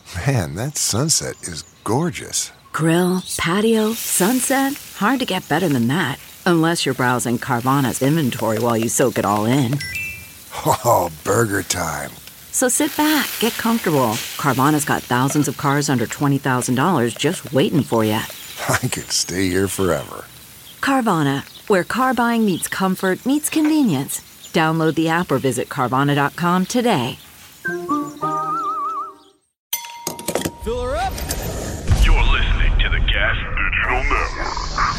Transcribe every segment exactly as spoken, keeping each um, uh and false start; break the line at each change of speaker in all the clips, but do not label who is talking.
Man, that sunset is gorgeous.
Grill, patio, sunset. Hard to get better than that. Unless you're browsing Carvana's inventory while you soak it all in.
Oh, burger time.
So sit back, get comfortable. Carvana's got thousands of cars under twenty thousand dollars just waiting for you.
I could stay here forever.
Carvana, where car buying meets comfort, meets convenience. Download the app or visit Carvana dot com today.
Fill her up.
You're listening to the Gas Digital Network.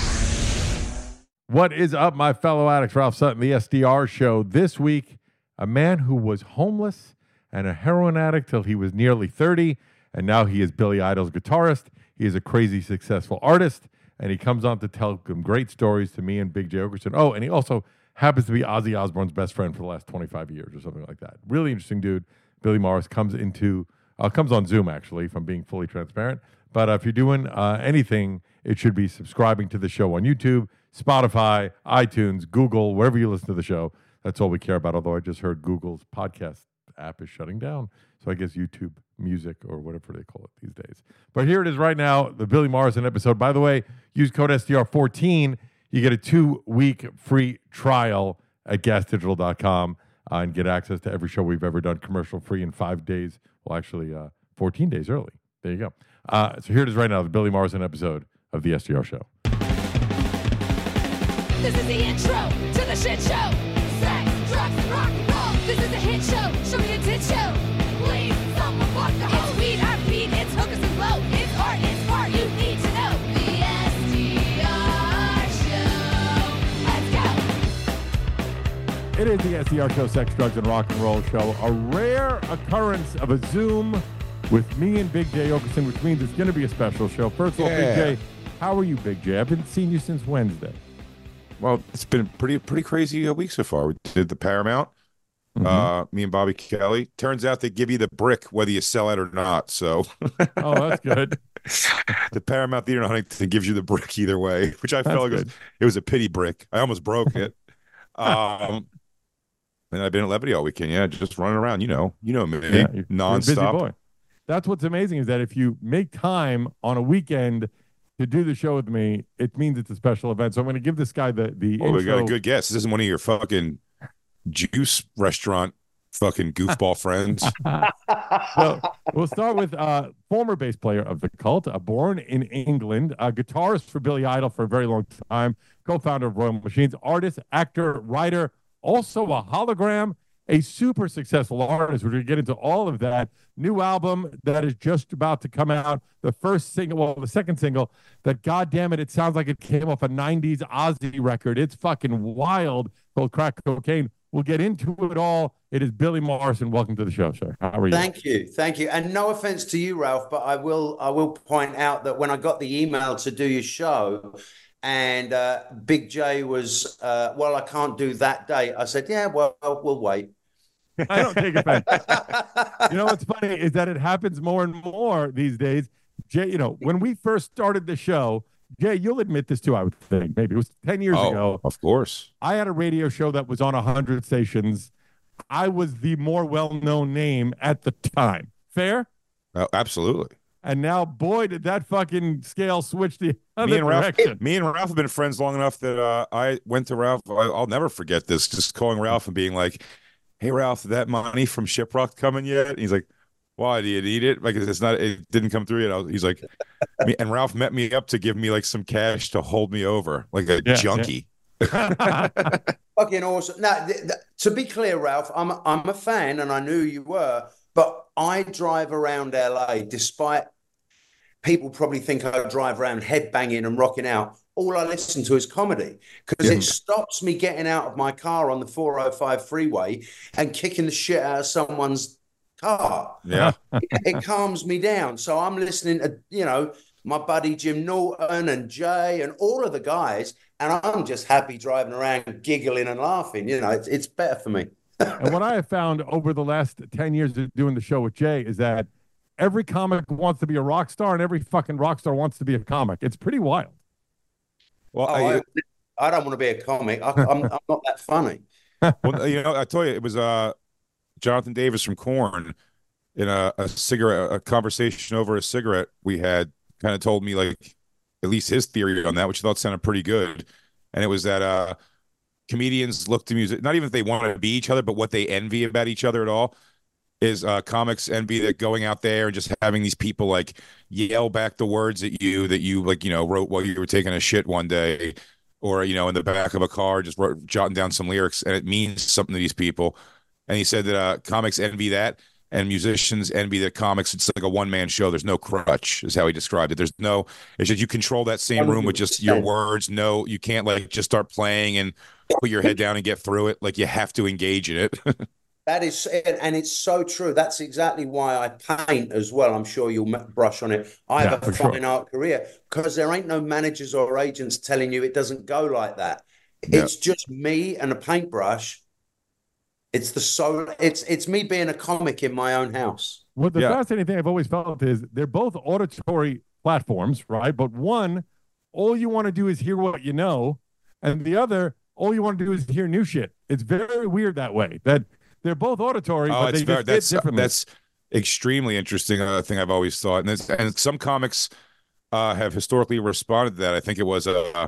What is up, my fellow addicts? Ralph Sutton, the S D R Show. This week, a man who was homeless and a heroin addict till he was nearly thirty, and now he is Billy Idol's guitarist. He is a crazy successful artist, and he comes on to tell some great stories to me and Big Jay Oakerson. Oh, and he also happens to be Ozzy Osbourne's best friend for the last twenty-five years or something like that. Really interesting dude. Billy Morris comes into uh, comes on Zoom, actually, if I'm being fully transparent. But uh, if you're doing uh, anything, it should be subscribing to the show on YouTube, Spotify, iTunes, Google, wherever you listen to the show. That's all we care about, although I just heard Google's podcast app is shutting down. So I guess YouTube Music or whatever they call it these days. But here it is right now, the Billy Morrison episode. By the way, use code S D R fourteen. You get a two-week free trial at gas digital dot com uh, and get access to every show we've ever done commercial-free in five days. Well, actually, uh, fourteen days early. There you go. Uh, so here it is right now, the Billy Morrison episode of the S D R Show.
This is the intro to the shit show. Sex, drugs, and rock and roll. This is a hit show. Show me a tit show. Please, someone fuck the hoe. It's weed, our beat, it's hookers and blow. It's art, it's smart, you need to know. The S D R Show. Let's go.
It is the S D R Show, Sex, Drugs, and Rock and Roll Show. A rare occurrence of a Zoom with me and Big Jay Oakerson, which means it's going to be a special show. First of all,
Yeah.
Big Jay, how are you, Big Jay? I've been seeing you since Wednesday.
Well, it's been pretty pretty crazy a week so far. We did the Paramount,
Mhm.
uh, me and Bobby Kelly. Turns out they give you the brick whether you sell it or not. So
Oh, that's good.
the Paramount Theater in Huntington gives you the brick either way, which I
That's
felt like it was,
good.
it was a pity brick. I almost broke it. um, and I've been at Levity all weekend. Yeah, just running around. You know, you know me,
Yeah, you're- you're a busy
nonstop.
boy. That's what's amazing is that if you make time on a weekend to do the show with me, it means it's a special event. So I'm going to give this guy the the
Oh, we got a
intro.
good guess. This isn't one of your fucking juice restaurant fucking goofball friends.
So we'll start with uh, former bass player of the Cult, uh, born in England, a guitarist for Billy Idol for a very long time, co-founder of Royal Machines, artist, actor, writer, also a hologram, a super successful artist. We're going to get into all of that. New album that is just about to come out. The first single, well, the second single, that goddamn it, it sounds like it came off a nineties Ozzy record. It's fucking wild, called Crack Cocaine. We'll get into it all. It is Billy Morrison. Welcome to the show, sir. How are you?
Thank you, thank you, and no offense to you, Ralph, but I will I will point out that when I got the email to do your show, and uh, Big J was, uh, well, I can't do that day. I said, yeah, well, we'll wait.
I don't take offense. You know what's funny is that it happens more and more these days. Jay, you know, when we first started the show, Jay, you'll admit this too, I would think. Maybe it was ten years
Oh,
ago.
of course.
I had a radio show that was on one hundred stations. I was the more well-known name at the time. Fair?
Oh, absolutely.
And now, boy, did that fucking scale switch the other
Me and Ralph,
direction.
me and Ralph have been friends long enough that uh, I went to Ralph. I, I'll never forget this. Just calling Ralph and being like, "Hey, Ralph, did that money from Shiprock coming yet?" And he's like, "Why? Do you need it? Like, it's not. It didn't come through yet." I was, he's like, me, and Ralph met me up to give me like some cash to hold me over, like a
Yeah,
junkie.
Fucking awesome. Now, th- th- to be clear, Ralph, I'm a, I'm a fan, and I knew you were, but I drive around L A, despite people probably think I drive around headbanging and rocking out. All I listen to is comedy because
Yeah.
it stops me getting out of my car on the four oh five freeway and kicking the shit out of someone's car.
Yeah.
it, it calms me down. So I'm listening to, you know, my buddy Jim Norton and Jay and all of the guys, and I'm just happy driving around giggling and laughing. You know, it's, it's better for me.
And what I have found over the last ten years of doing the show with Jay is that every comic wants to be a rock star and every fucking rock star wants to be a comic. It's pretty wild.
Well,
Oh,
I,
I, I don't want to be a comic. I, I'm, I'm not that funny.
well, you know, I tell you, it was uh, Jonathan Davis from Korn. in a, a cigarette, a conversation over a cigarette we had, kind of told me like at least his theory on that, which I thought sounded pretty good. And it was that uh, comedians look to music, not even if they want to be each other, but what they envy about each other at all is uh, comics envy that going out there and just having these people like yell back the words at you that you like, you know, wrote while you were taking a shit one day, or, you know, in the back of a car, just wrote, jotting down some lyrics, and it means something to these people. And he said that uh, comics envy that, and musicians envy that comics. It's like a one man show. There's no crutch, is how he described it. There's no, it's just you control that same room with just your words. No, you can't like just start playing and put your head down and get through it. Like you have to engage in it.
That is, and it's so true. That's exactly why I paint as well. I'm sure you'll brush on it. I have
Yeah,
a
for sure.
fine art career because there ain't no managers or agents telling you it doesn't go like that.
Yeah.
It's just me and a paintbrush. It's the soul. It's it's me being a comic in my own house.
What the
Yeah.
fascinating thing I've always felt is they're both auditory platforms, right? But one, all you want to do is hear what you know, and the other, all you want to do is hear new shit. It's very weird that way. That they're both auditory,
Oh,
but
it's
they
very,
just hit
that's
differently.
that's extremely interesting. Uh, thing I've always thought, and it's, and some comics uh, have historically responded to that. I think it was uh,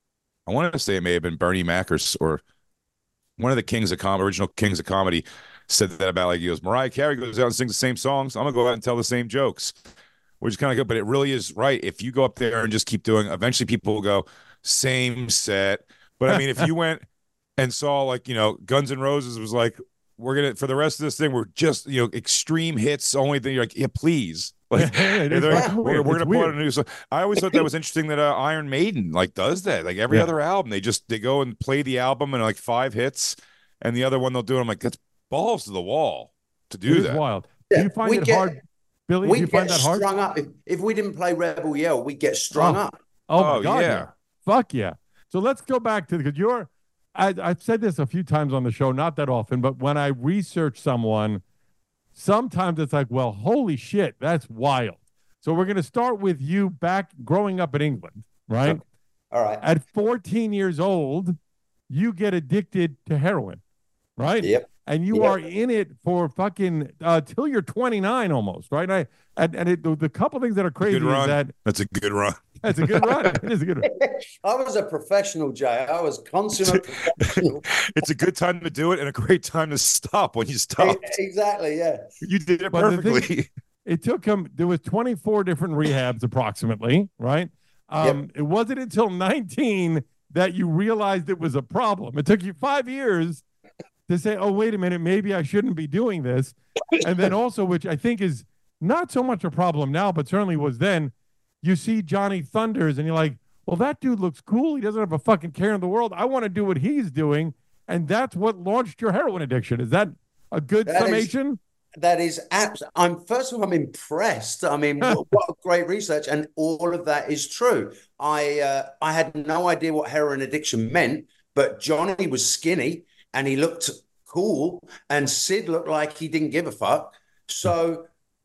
I wanted to say it may have been Bernie Mac or, s- or one of the kings of com original kings of comedy said that about like he goes, Mariah Carey goes out and sings the same songs. I'm gonna go out and tell the same jokes, which is kind of good. But it really is right. If you go up there and just keep doing, eventually people will go same set. But I mean, if you went and saw like, you know, Guns N' Roses was like, we're gonna for the rest of this thing, we're just, you know, extreme hits only thing. You're like, yeah, please. Like
Yeah, it is
they're like,
fucking
we're,
weird.
we're
It's
gonna put
weird.
out a new song. I always thought that was interesting that uh, Iron Maiden like does that. Like every
Yeah.
other album, they just they go and play the album and like five hits, and the other one they'll do. it. I'm like, that's balls to the wall to
It
do
is
that.
wild.
Yeah,
Do you find
we
it
get-
hard, Billy? Do
We
you find
get
that hard?
strung up. If, if we didn't play Rebel Yell, we get strung
Oh.
up.
Oh my
Oh,
God,
yeah.
yeah. Fuck yeah. So let's go back to, because you're, I, I've said this a few times on the show, not that often, but when I research someone, sometimes it's like, well, holy shit, that's wild. So we're going to start with you back growing up in England, right?
All right.
At fourteen years old, you get addicted to heroin, right?
Yep.
And you
Yep.
are in it for fucking uh, till you're twenty-nine almost, right? I and, and it, the, the couple things that are crazy
Good
is
run.
that
That's a good run.
that's a good run. It is a good run.
I was a professional, Jay. I was consummate professional.
It's a good time to do it and a great time to stop when you stop.
Exactly, yeah.
You did it
But the thing-
perfectly.
It took him. There was twenty-four different rehabs, approximately, right? Um, It wasn't until nineteen that you realized it was a problem. It took you five years to say, "Oh, wait a minute, maybe I shouldn't be doing this." And then also, which I think is not so much a problem now, but certainly was then, you see Johnny Thunders, and you're like, "Well, that dude looks cool. He doesn't have a fucking care in the world. I want to do what he's doing," and that's what launched your heroin addiction. Is that a good
That is-
summation?
That is abs- I'm first of all, I'm impressed. I mean, what, what great research, and all of that is true. I uh, I had no idea what heroin addiction meant, but Johnny was skinny and he looked cool, and Sid looked like he didn't give a fuck. So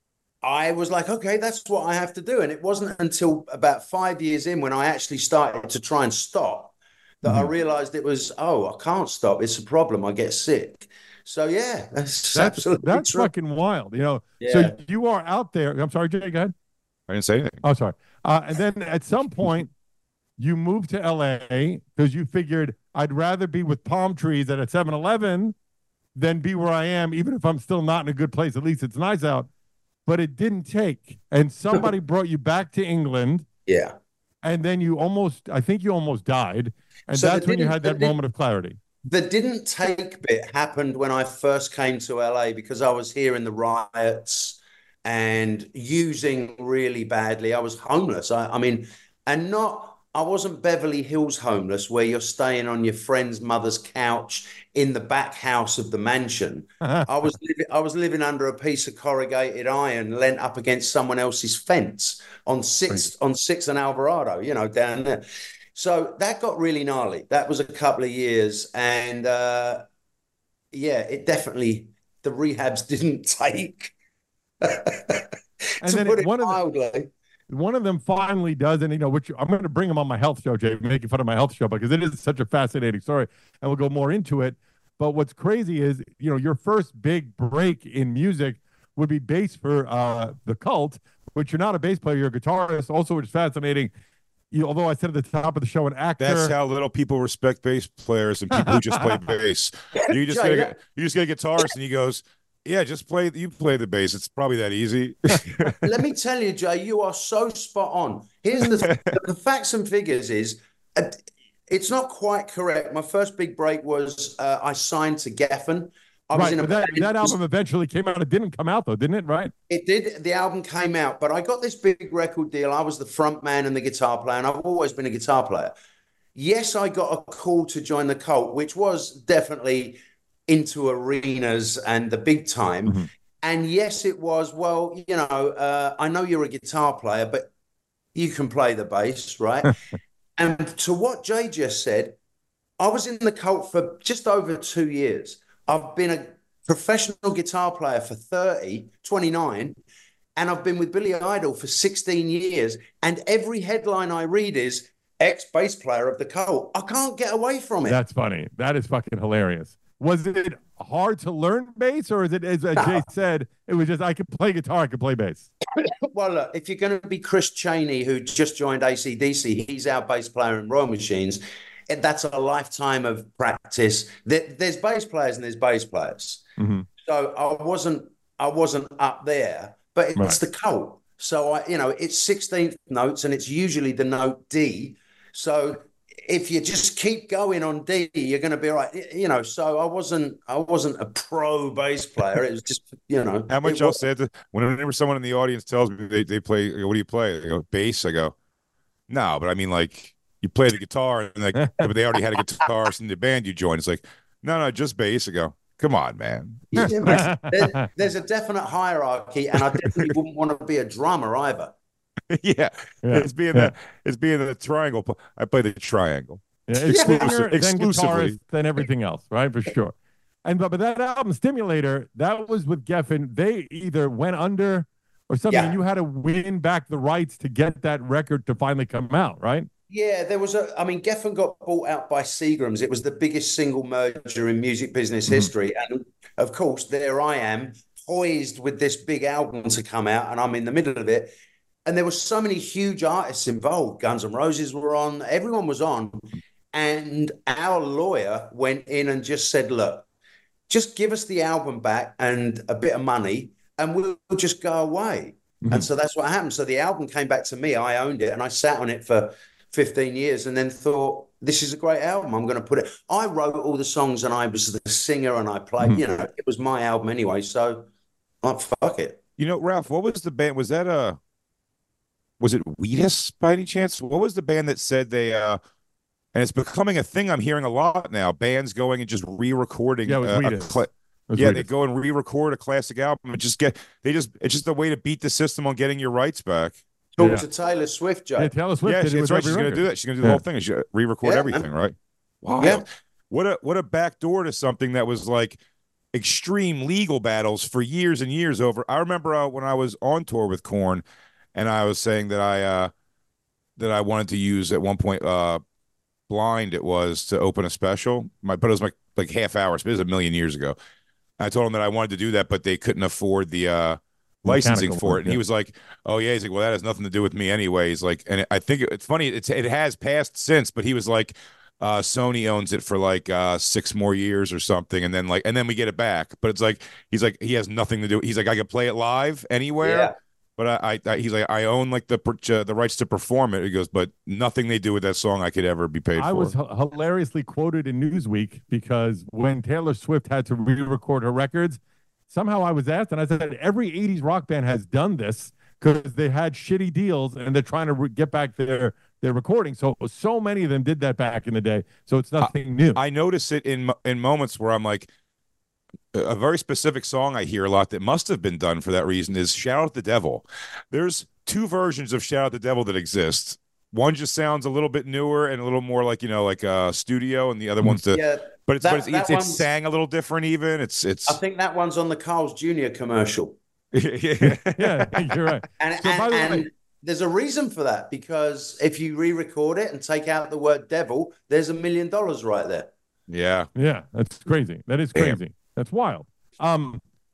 I was like, okay, that's what I have to do. And it wasn't until about five years in when I actually started to try and stop that I realized it was, oh, I can't stop. It's a problem. I get sick. So yeah, that's,
That's
absolutely
that's
true.
fucking wild. You know,
Yeah.
so you are out there. I'm sorry, Jay, go ahead.
I didn't say anything.
Oh, sorry. Uh, and then at some point, you moved to L A because you figured I'd rather be with palm trees at a seven eleven than be where I am, even if I'm still not in a good place. At least it's nice out. But it didn't take. And somebody brought you back to England.
Yeah.
And then you almost, I think you almost died. And
So
that's
the
when you
didn't-
had
the
that
didn't-
moment of clarity.
The didn't take bit happened when I first came to L A because I was here in the riots and using really badly. I was homeless. I, I mean, and not, I wasn't Beverly Hills homeless where you're staying on your friend's mother's couch in the back house of the mansion. I was living, I was living under a piece of corrugated iron lent up against someone else's fence on six on six and Alvarado, you know, down there. So that got really gnarly. That was a couple of years, and uh, yeah, it definitely the rehabs didn't take.
And
to
then
put
it-
it
one of the-
mildly.
One of them finally does, and you know, which I'm going to bring him on my health show, Jay, making fun of my health show because it is such a fascinating story, and we'll go more into it. But what's crazy is, you know, your first big break in music would be bass for uh, the Cult, which you're not a bass player, you're a guitarist. Also, which is fascinating. You, although I said at the top of the show, an actor.
That's how little people respect bass players and people who just play bass. You just get a, you just get a guitarist, and he goes, "Yeah, just play. You play the bass. It's probably that easy."
Let me tell you, Jay, you are so spot on. Here's the the facts and figures is. Uh, It's not quite correct. My first big break was uh, I signed to Geffen. I was
right,
in a
but that, that album eventually came out. It didn't come out, though, didn't it? Right?
It did. The album came out, but I got this big record deal. I was the front man and the guitar player, and I've always been a guitar player. Yes, I got a call to join the Cult, which was definitely into arenas and the big time. Mm-hmm. And yes, it was, well, you know, uh, I know you're a guitar player, but you can play the bass, right? And to what Jay just said, I was in the Cult for just over two years. I've been a professional guitar player for thirty, twenty-nine, and I've been with Billy Idol for sixteen years. And every headline I read is ex-bass player of the Cult. I can't get away from it.
That's funny. That is fucking hilarious. Was it hard to learn bass, or is it, as uh, Jay said, it was just I could play guitar, I could play bass?
Well, look, if you're going to be Chris Chaney, who just joined A C D C, he's our bass player in Royal Machines. And that's a lifetime of practice. There, there's bass players and there's bass players. Mm-hmm. So I wasn't, I wasn't up there, but it's right. the Cult. So I, you know, it's sixteenth notes, and it's usually the note D. So if you just keep going on D, you're going to be all right. You know, so I wasn't, I wasn't a pro bass player. It was just, you know.
How much I'll say, whenever someone in the audience tells me they, they play, what do you play? They go, bass. I go, no, but I mean, like, you play the guitar, and like, but they already had a guitarist in the band you joined. It's like, no, no, just bass. I go, come on, man.
Yeah, there, there's a definite hierarchy, and I definitely wouldn't want to be a drummer either.
yeah. yeah, it's being yeah. the it's being the triangle. I play the triangle.
Yeah, exclusive, then guitarist, then everything else, right? For sure. And but, but that album, Stimulator, that was with Geffen. They either went under or something, yeah. and you had to win back the rights to get that record to finally come out, right?
Yeah, there was a. I mean, Geffen got bought out by Seagram's. It was the biggest single merger in music business mm-hmm. history, and of course, there I am, poised with this big album to come out, and I'm in the middle of it. And there were so many huge artists involved. Guns N' Roses were on. Everyone was on. And our lawyer went in and just said, look, just give us the album back and a bit of money, and we'll just go away. Mm-hmm. And so that's what happened. So the album came back to me. I owned it, and I sat on it for fifteen years, and then thought, this is a great album. I'm going to put it. I wrote all the songs, and I was the singer, and I played, mm-hmm. you know, it was my album anyway. So, oh, fuck it.
You know, Ralph, what was the band? Was that a... Was it Wheatus by any chance? What was the band that said they, uh, and it's becoming a thing I'm hearing a lot now, bands going and just re-recording.
Yeah, it was
uh,
Wheatus.
Cl-
it was
yeah
Wheatus.
They go and re-record a classic album and just get, they just, it's just a way to beat the system on getting your rights back.
Talk
yeah.
to Taylor Swift, Joe.
Yeah, Taylor Swift
yeah,
did it
that's right. She's going to do that. She's going to do the
yeah.
whole thing. She re-record
yeah,
everything,
man.
right? Wow.
Yeah.
What a, what a backdoor to something that was like extreme legal battles for years and years over. I remember uh, when I was on tour with Korn, and I was saying that I, uh, that I wanted to use at one point, uh, Blind it was, to open a special. My, but it was like like half hours. It was a million years ago. I told him that I wanted to do that, but they couldn't afford the uh, licensing
Mechanical
for
work,
it. And
yeah.
he was like, "Oh yeah." He's like, "Well, that has nothing to do with me, anyway." He's like, and I think it, it's funny. It's it has passed since, but he was like, uh, "Sony owns it for like uh, six more years or something, and then like, and then we get it back." But it's like he's like he has nothing to do. He's like, I can play it live anywhere.
Yeah.
But I, I, he's like, I own like the uh, the rights to perform it. He goes, but nothing they do with that song I could ever be paid
I
for.
was h- hilariously quoted in Newsweek because when Taylor Swift had to re-record her records, somehow I was asked, and I said, every eighties rock band has done this because they had shitty deals and they're trying to re- get back their their recording. So so many of them did that back in the day. So it's nothing
I,
new.
I notice it in in moments where I'm like, a very specific song I hear a lot that must have been done for that reason is Shout Out the Devil. There's two versions of Shout Out the Devil that exist. One just sounds a little bit newer and a little more like, you know, like a studio, and the other one's the,
yeah,
but it's,
that,
but it's, it's, it's
one's-
sang a little different even. It's, it's,
I think that one's on the Carl's Junior commercial.
yeah.
Yeah, you're right.
And,
So, by
and,
the
and
way-
there's a reason for that, because if you re-record it and take out the word devil, there's a million dollars right there.
Yeah.
Yeah, that's crazy. That is crazy. That's wild. Um,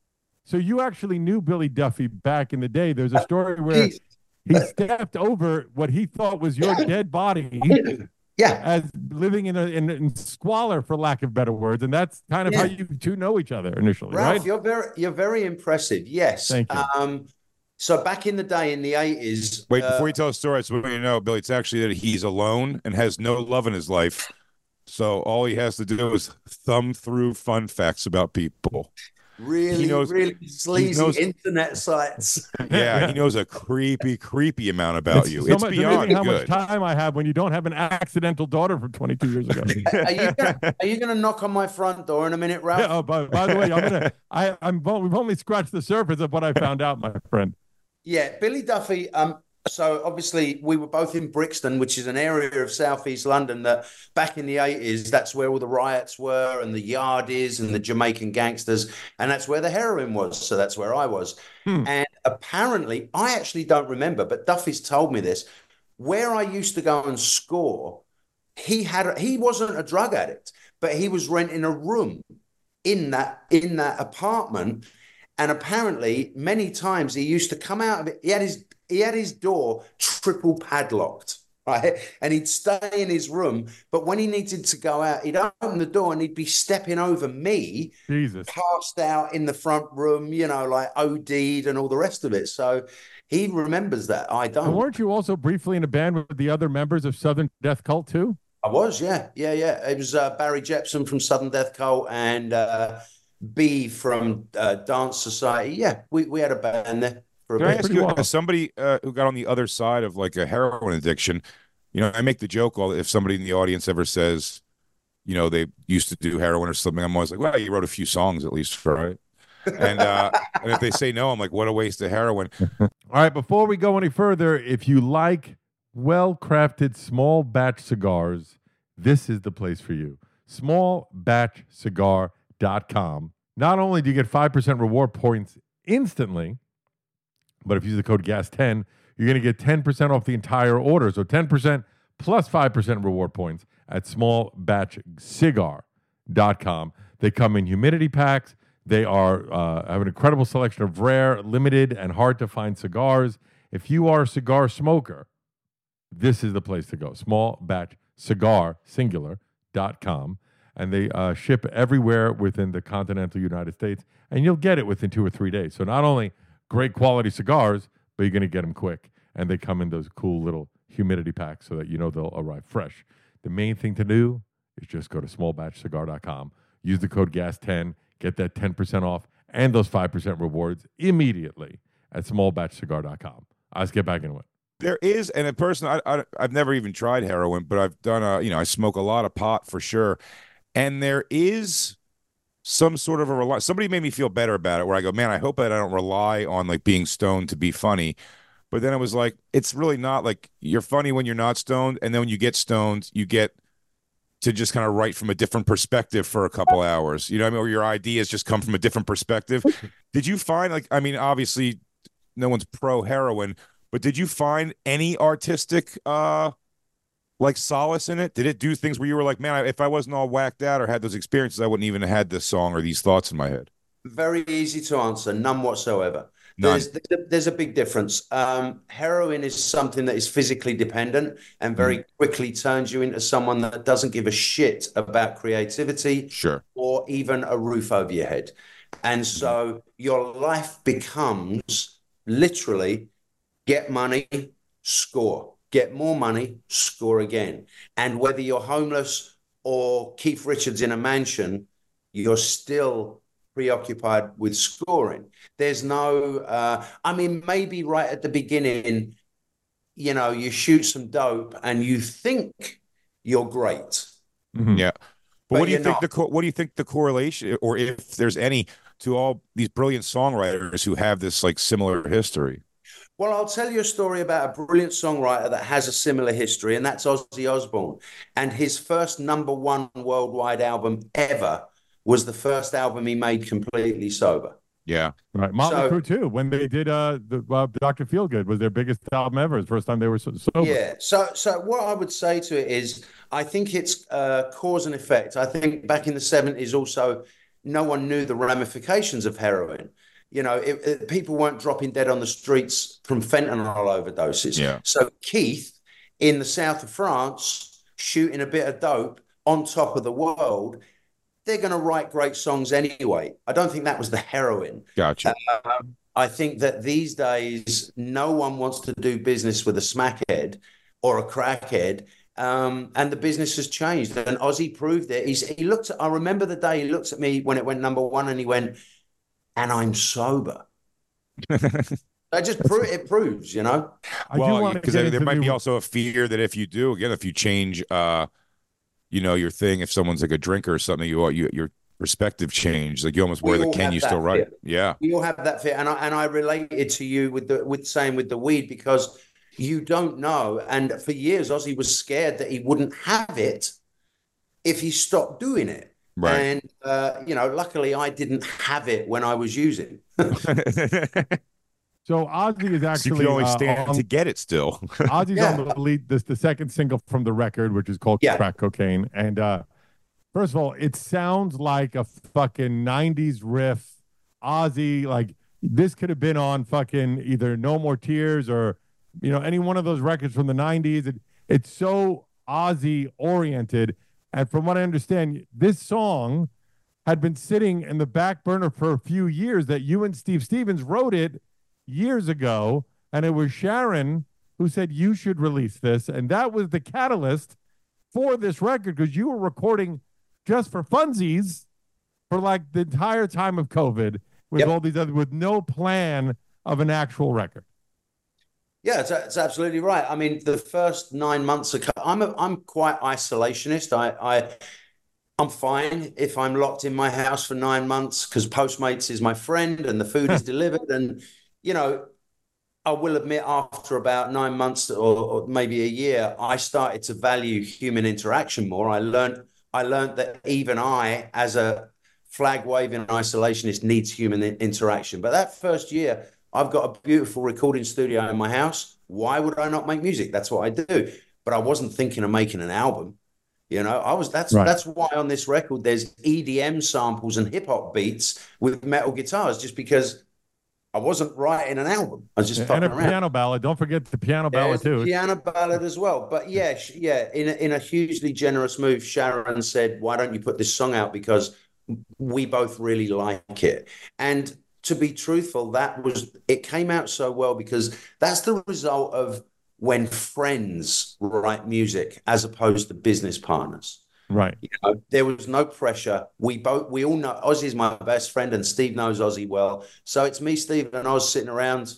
So you actually knew Billy Duffy back in the day. There's a story where he stepped over what he thought was your dead body.
Yeah,
as living in a in, in squalor, for lack of better words, and that's kind of
yeah.
how you two know each other initially,
Ralph,
right?
you're very you're very impressive. Yes.
Thank you.
Um, so back in the day, in the eighties.
Wait,
uh,
before you tell a story, I just want you to know, Billy, it's actually that he's alone and has no love in his life. So all he has to do is thumb through fun facts about people.
Really,
He knows-
really sleazy
knows-
internet sites.
Yeah, he knows a creepy, creepy amount about you.
so
It's
much-
beyond
amazing how
good.
much time I have when you don't have an accidental daughter from twenty-two years ago.
Are you gonna, are you gonna knock on my front door in a minute, Ralph?
Yeah, oh, by, by the way, I'm gonna. I, I'm. We've only scratched the surface of what I found out, my friend.
Yeah, Billy Duffy. Um, so obviously we were both in Brixton, which is an area of southeast London that back in the eighties, that's where all the riots were and the yardies and the Jamaican gangsters, and that's where the heroin was. So that's where I was.
Hmm.
And apparently, I actually don't remember, but Duffy's told me this. Where I used to go and score, he had a, he wasn't a drug addict, but he was renting a room in that in that apartment. And apparently, many times he used to come out of it. He had his he had his door triple padlocked, right? And he'd stay in his room. But when he needed to go out, he'd open the door and he'd be stepping over me,
Jesus.
passed out in the front room, you know, like O D'd and all the rest of it. So he remembers that. I
And
don't.
weren't you also briefly in a band with the other members of Southern Death Cult too?
I was, yeah, yeah, yeah. It was uh, Barry Jepson from Southern Death Cult and uh, B from uh, Dance Society. Yeah, we, we had a band there for a
Can I
bit.
ask you, as somebody uh, who got on the other side of like a heroin addiction, you know, I make the joke all if somebody in the audience ever says, you know, they used to do heroin or something, I'm always like, well, you wrote a few songs at least, right? And uh, and if they say no, I'm like, what a waste of heroin.
All right, before we go any further, if you like well-crafted small batch cigars, this is the place for you. small batch cigar dot com. Not only do you get five percent reward points instantly, but if you use the code G A S ten, you're going to get ten percent off the entire order. So ten percent plus five percent reward points at small batch cigar dot com. They come in humidity packs. They are uh, have an incredible selection of rare, limited, and hard-to-find cigars. If you are a cigar smoker, this is the place to go. small batch cigar singular dot com. And they uh, ship everywhere within the continental United States, and you'll get it within two or three days. So not only great quality cigars, but you're going to get them quick. And they come in those cool little humidity packs so that you know they'll arrive fresh. The main thing to do is just go to small batch cigar dot com, use the code G A S ten, get that ten percent off and those five percent rewards immediately at small batch cigar dot com. Let's get back into it.
There is, and a person, I, I, I've never even tried heroin, but I've done, a, you know, I smoke a lot of pot for sure. And there is some sort of a rely. Somebody made me feel better about it where I go, man, I hope that I don't rely on like being stoned to be funny. But then it was like, it's really not like you're funny when you're not stoned. And then when you get stoned, you get to just kind of write from a different perspective for a couple hours. You know what I mean? Or your ideas just come from a different perspective. Did you find like, I mean, obviously no one's pro heroin, but did you find any artistic, uh, like solace in it? Did it do things where you were like, man, if I wasn't all whacked out or had those experiences, I wouldn't even have had this song or these thoughts in my head?
Very easy to answer. None whatsoever.
None.
There's, there's a big difference. Um, heroin is something that is physically dependent and very quickly turns you into someone that doesn't give a shit about creativity
Sure.
or even a roof over your head. And so your life becomes literally get money, score. Get more money, score again. And whether you're homeless or Keith Richards in a mansion, you're still preoccupied with scoring. There's no, uh, I mean, maybe right at the beginning, you know, you shoot some dope and you think you're great.
Mm-hmm. Yeah. But,
But
what do you
you're
think
not.
the co- what do you think the correlation, or if there's any, to all these brilliant songwriters who have this like similar history?
Well, I'll tell you a story about a brilliant songwriter that has a similar history, and that's Ozzy Osbourne. And his first number one worldwide album ever was the first album he made completely sober.
Yeah.
Right. Motley
So-
Crue, too, when they did uh, the uh, Doctor Feelgood, was their biggest album ever. It's the first time they were so- sober.
Yeah. So, so what I would say to it is, I think it's uh, cause and effect. I think back in the seventies, also, no one knew the ramifications of heroin. You know, it, it, people weren't dropping dead on the streets from fentanyl overdoses.
Yeah.
So Keith in the south of France shooting a bit of dope on top of the world, they're going to write great songs anyway. I don't think that was the heroin.
Gotcha.
Um, I think that these days, no one wants to do business with a smackhead or a crackhead. Um, and the business has changed. And Ozzy proved it. He's, he looked at, I remember the day he looked at me when it went number one and he went, and I'm sober. That just pro- it proves, you know.
I
well, because there, there might
the...
be also a fear that if you do, again, if you change, uh, you know, your thing, if someone's like a drinker or something, you, you your perspective change. Like you almost wear the can you still right? Yeah,
we all have that fear, and I and I related to you with the with saying with the weed because you don't know. And for years, Ozzy was scared that he wouldn't have it if he stopped doing it.
Right.
And, uh, you know, luckily I didn't have it when I was using.
So Ozzy is actually...
So you can only
uh,
stand
on,
to get it still.
Ozzy's
Yeah.
on the lead, this the second single from the record, which is called
Yeah.
Crack Cocaine. And uh, first of all, it sounds like a fucking nineties riff. Ozzy, like, this could have been on fucking either No More Tears or, you know, any one of those records from the nineties. It, it's so Ozzy-oriented. And from what I understand, this song had been sitting in the back burner for a few years, that you and Steve Stevens wrote it years ago, and it was Sharon who said you should release this, and that was the catalyst for this record, because you were recording just for funsies for like the entire time of COVID with
Yep.
all these other, with no plan of an actual record.
Yeah, it's, it's absolutely right. I mean, the first nine months of I'm a, I'm quite isolationist. I I I'm fine if I'm locked in my house for nine months because Postmates is my friend and the food is delivered. And you know, I will admit, after about nine months or, or maybe a year, I started to value human interaction more. I learned I learned that even I, as a flag waving isolationist, needs human in- interaction. But that first year, I've got a beautiful recording studio in my house. Why would I not make music? That's what I do. But I wasn't thinking of making an album. You know, I was, that's,
Right.
that's why on this record, there's E D M samples and hip hop beats with metal guitars, just because I wasn't writing an album. I was just
And
fucking
a
around.
piano ballad. Don't forget the piano ballad
There's a
too.
piano ballad as well. But yeah, sh- yeah, in a, in a hugely generous move, Sharon said, why don't you put this song out? Because we both really like it. And to be truthful, that was, it came out so well because that's the result of when friends write music as opposed to business partners.
Right.
You know, there was no pressure. We both, we all know Ozzy's my best friend and Steve knows Ozzy well. So it's me, Steve, and Oz sitting around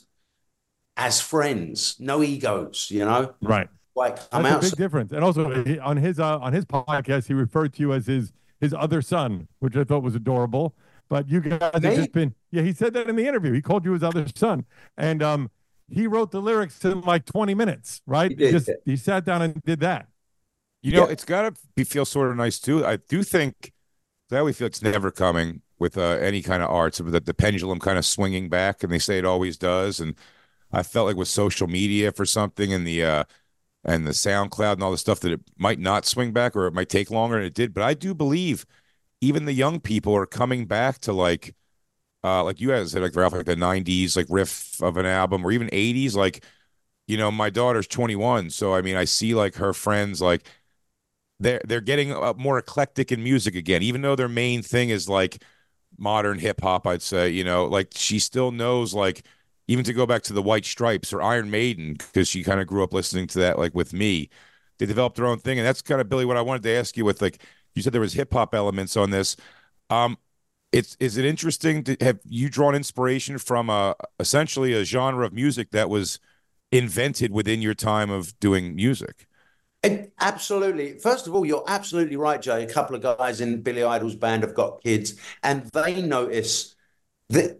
as friends, no egos, you know?
Right.
Like, I'm
That's
out.
a big difference. And also he- on his uh, on his podcast, he referred to you as his his other son, which I thought was adorable. But you guys have
Me?
just been, yeah, he said that in the interview. He called you his other son. And um, he wrote the lyrics in like twenty minutes, right?
He did,
just
yeah.
he sat down and did that.
You know,
Yeah.
it's got to be feel sort of nice too. I do think I always feel it's never coming with uh, any kind of art, so that the pendulum kind of swinging back, and they say it always does. And I felt like with social media for something, and the uh, and the SoundCloud and all the stuff, that it might not swing back, or it might take longer, and it did. But I do believe even the young people are coming back to like, uh, like you guys said, like Ralph, like the nineties, like riff of an album, or even eighties. Like, you know, my daughter's twenty-one, so I mean, I see like her friends like. They're they're getting uh, more eclectic in music again, even though their main thing is like modern hip hop. I'd say, you know, like she still knows, like, even to go back to the White Stripes or Iron Maiden, because she kind of grew up listening to that, like with me. They developed their own thing, and that's kind of, Billy, what I wanted to ask you with, like, you said there was hip hop elements on this. Um, it's is it interesting to have you drawn inspiration from a essentially a genre of music that was invented within your time of doing music?
It- absolutely. First of all, you're absolutely right, Jay. A couple of guys in Billy Idol's band have got kids, and they notice that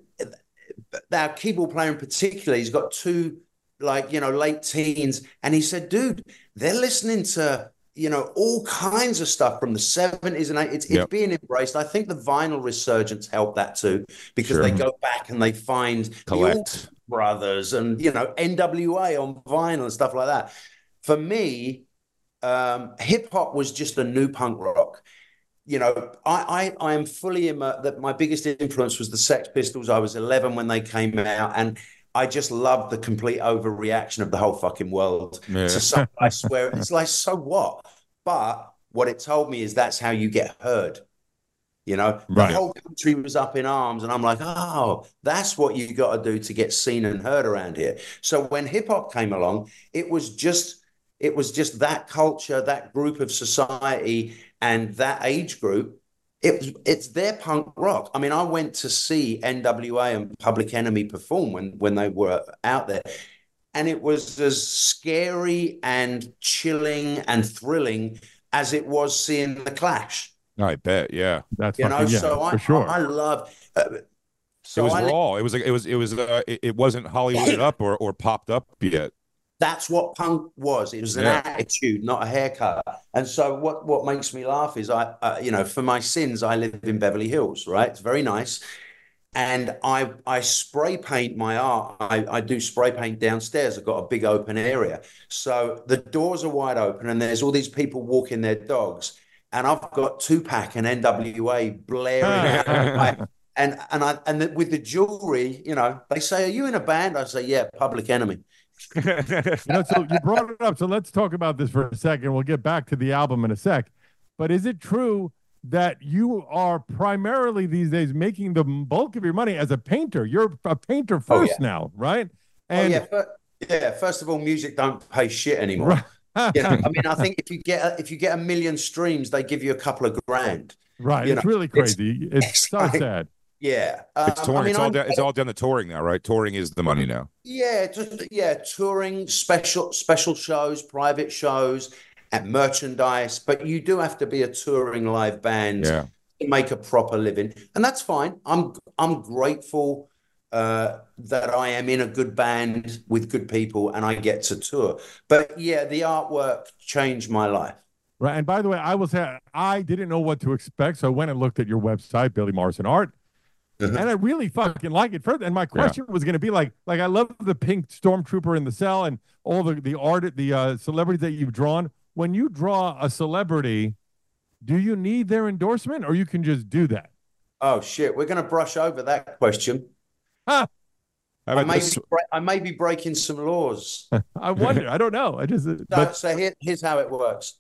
our keyboard player in particular, he's got two, like, you know, late teens, and he said, dude, they're listening to, you know, all kinds of stuff from the seventies and eighties. It's,
Yep.
it's being embraced. I think the vinyl resurgence helped that too, because
Sure.
they go back and they find the
Collect.
Allman Brothers and, you know, N W A on vinyl and stuff like that. For me, um, hip hop was just a new punk rock. you know, I, I, I am fully immersed. That my biggest influence was the Sex Pistols. I was eleven when they came out, and I just loved the complete overreaction of the whole fucking world
Yeah.
to something. I swear, it's like, so what? But what it told me is that's how you get heard. You know,
Right.
the whole country was up in arms, and I'm like, oh, that's what you got to do to get seen and heard around here. So when hip hop came along, it was just, it was just that culture, that group of society, and that age group. It, it's their punk rock. I mean, I went to see N W A and Public Enemy perform when when they were out there, and it was as scary and chilling and thrilling as it was seeing the Clash.
I bet, yeah.
That's
You know,
fucking, yeah,
so I,
for sure.
I, I love. Uh, so
it was
I,
raw. It was like it was it was uh, it, it wasn't Hollywooded up or, or popped up yet.
That's what punk was. It was an
Yeah.
attitude, not a haircut. And so what what makes me laugh is I, uh, you know, for my sins, I live in Beverly Hills, right? It's very nice. And I I spray paint my art. I, I do spray paint downstairs. I've got a big open area. So the doors are wide open and there's all these people walking their dogs. And I've got Tupac and N W A blaring out. And and I and the, with the jewelry, you know, they say, "Are you in a band?" I say, "Yeah, Public Enemy."
You know, so you brought it up. So let's talk about this for a second. We'll get back to the album in a sec. But is it true that you are primarily these days making the bulk of your money as a painter? You're a painter first
Oh, yeah.
now, right?
Oh,
And
yeah, fir- yeah. First of all, music don't pay shit anymore. You know, I mean, I think if you get a, if you get a million streams, they give you a couple of grand.
right,
you
it's
know,
really
it's-
crazy. It's,
it's
so
like-
sad.
Yeah,
It's
Um,
touring.
I mean,
it's all
I'm-
down, it's all down to touring now, right? Touring is the money now.
Yeah, just yeah, touring, special special shows, private shows, and merchandise. But you do have to be a touring live band
Yeah.
to make a proper living, and that's fine. I'm I'm grateful uh, that I am in a good band with good people, and I get to tour. But yeah, the artwork changed my life.
Right. And by the way, I will say I didn't know what to expect. So I went and looked at your website, Billy Morrison Art,
Mhm.
and I really fucking like it. First, and my question was going to be like, like I love the pink stormtrooper in the cell and all the the art, the uh, celebrities that you've drawn. When you draw a celebrity, do you need their endorsement, or you can just do that?
Oh shit, we're going to brush over that question.
Huh.
How
I
about
may,
this?
be, bre- I may be breaking some laws.
I wonder. I don't know. I just.
So,
But
so here, here's how it works.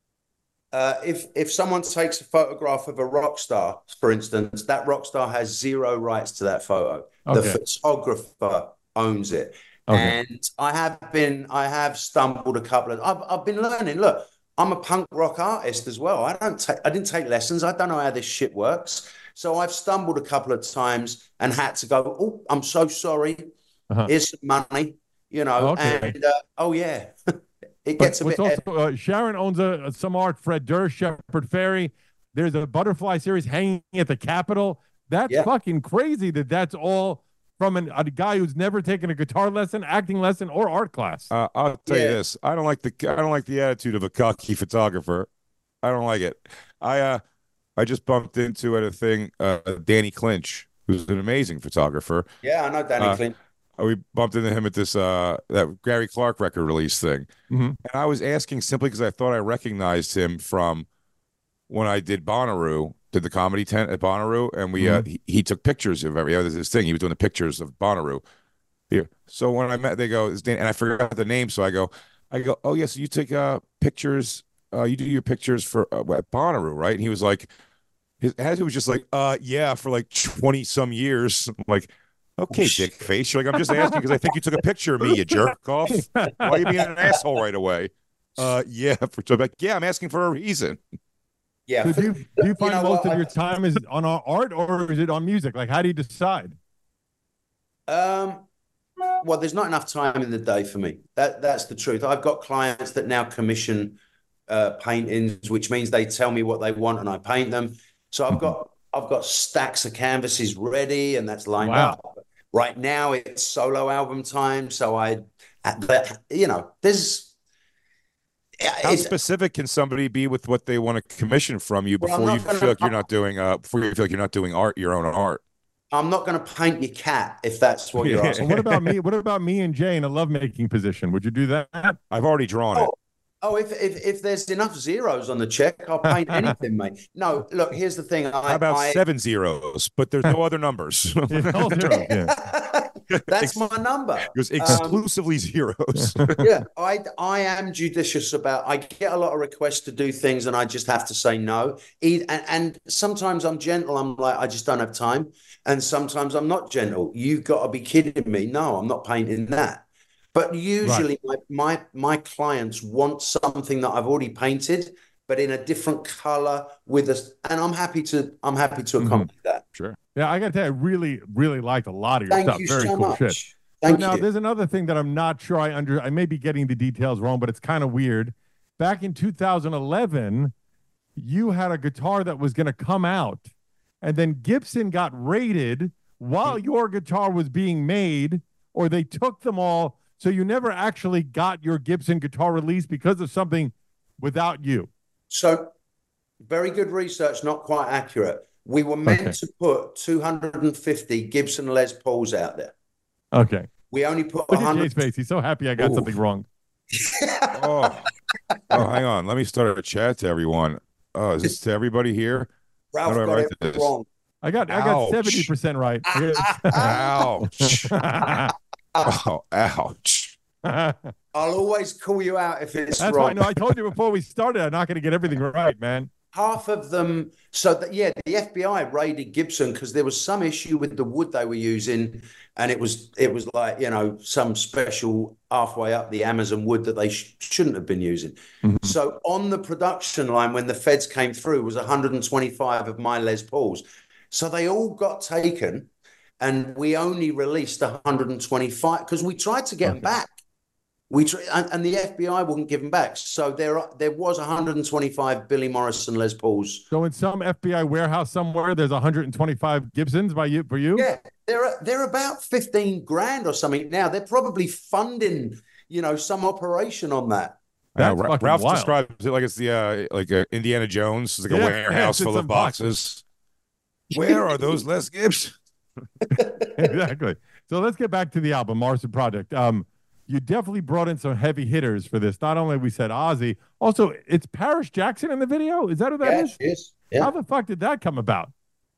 Uh, if if someone takes a photograph of a rock star, for instance, that rock star has zero rights to that photo. The
Okay.
photographer owns it.
Okay.
And I have been, I have stumbled a couple of. I've I've been learning. Look, I'm a punk rock artist as well. I don't take, I didn't take lessons. I don't know how this shit works. So I've stumbled a couple of times and had to go. Oh, I'm so sorry.
Uh-huh.
Here's some money. You know.
Okay.
And uh, oh yeah. It
But
gets a
what's
bit.
also, uh, Sharon owns a, some art. Fred Durst, Shepard Fairey. There's a butterfly series hanging at the Capitol. That's
Yeah.
fucking crazy. That that's all from an, a guy who's never taken a guitar lesson, acting lesson, or art class.
Uh, I'll tell you
Yeah.
this: I don't like the I don't like the attitude of a cocky photographer. I don't like it. I uh, I just bumped into at a thing uh, Danny Clinch, who's an amazing photographer.
Yeah, I know Danny
Uh,
Clint.
We bumped into him at this uh that Gary Clark record release thing,
Mhm.
and I was asking simply because I thought I recognized him from when I did Bonnaroo, did the comedy tent at Bonnaroo, and we uh, he, he took pictures of every other this thing. He was doing the pictures of Bonnaroo. Here, so when I met, they go, "Is Dan-" and I forgot the name, so I go, I go, oh yes, you take uh pictures, uh you do your pictures for uh, at Bonnaroo, right? And he was like, his attitude was just like, uh yeah, for like twenty some years. I'm like, okay, dick face. You're like, I'm just asking because I think you took a picture of me, you jerk off. Why are you being an asshole right away? Uh, yeah, for so like, yeah, I'm asking for a reason.
Yeah.
So do you, do you find
know
most
what?
of your time is on our art, or is it on music? Like, how do you decide?
Um, well, there's not enough time in the day for me. That that's the truth. I've got clients that now commission uh, paintings, which means they tell me what they want and I paint them. So I've got I've got stacks of canvases ready, and that's lined
Wow.
up. Right now, it's solo album time, so I, but you know, there's.
How
It's,
specific can somebody be with what they want to commission from you
Well, I'm
before you
not gonna-
feel like you're not doing uh before you feel like you're not doing art, your own art?
I'm not going to paint your cat if that's what you're
Yeah.
asking.
And what about me? What about me and Jay in a lovemaking position? Would you do that?
I've already drawn it.
Oh, Oh, if, if if there's enough zeros on the check, I'll paint anything, mate. No, look, here's the thing. I,
How about
I,
seven zeros? But there's no other numbers.
It's all zeros, yeah.
That's my number.
It was exclusively um, zeros.
Yeah, I I am judicious about. I get a lot of requests to do things, and I just have to say no. And, and sometimes I'm gentle. I'm like, I just don't have time. And sometimes I'm not gentle. You've got to be kidding me. No, I'm not painting that. But usually right. my, my my clients want something that I've already painted, but in a different color with us, and I'm happy to I'm happy to accommodate mm-hmm. that.
Sure. Yeah, I got to tell you, I really, really liked a lot of your
Thank
stuff.
You
Very
so
cool
much.
shit.
Thank
so now
you.
There's another thing that I'm not sure I under I may be getting the details wrong, but it's kind of weird. Back in two thousand eleven, you had a guitar that was going to come out, and then Gibson got raided while your guitar was being made, or they took them all. So you never actually got your Gibson guitar released because of something without you.
So very good research, not quite accurate. We were meant okay. to put two hundred fifty Gibson Les Pauls out there.
Okay.
We only put
Look
one hundred.
At Jay's face. He's so happy I got Ooh. something wrong.
oh. oh, hang on. Let me start a chat to everyone. Oh, is this to everybody here?
Ralph
How do I
got
write
it
this?
wrong.
I got Ouch. I got seventy percent right.
Ouch. Oh, ouch.
I'll always call you out if it's
That's
wrong.
Right. No, I told you before we started, I'm not going to get everything right, man.
Half of them, so that, yeah, the F B I raided Gibson because there was some issue with the wood they were using, and it was it was like, you know, some special halfway up the Amazon wood that they sh- shouldn't have been using. Mm-hmm. So on the production line, when the feds came through, was one hundred twenty-five of my Les Pauls. So they all got taken. And we only released one hundred twenty-five because we tried to get okay. them back. We tr- and, and the F B I wouldn't give them back. So there, there was one hundred twenty-five Billy Morrison Les Pauls.
So in some F B I warehouse somewhere, there's one hundred twenty-five Gibsons by you for you.
Yeah, they're they're about fifteen grand or something now. They're probably funding, you know, some operation on that.
Yeah, Ra- Ralph wild. describes it like it's the uh, like uh, Indiana Jones, it's like
yeah,
a warehouse
yeah,
full of boxes. boxes. Where are those Les Gibbs?
Exactly. So let's get back to the album, Morrison Project. Um, you definitely brought in some heavy hitters for this. Not only we said Ozzy, also it's Paris Jackson in the video. Is that who that
yeah,
is?
Yes. Yeah.
How the fuck did that come about?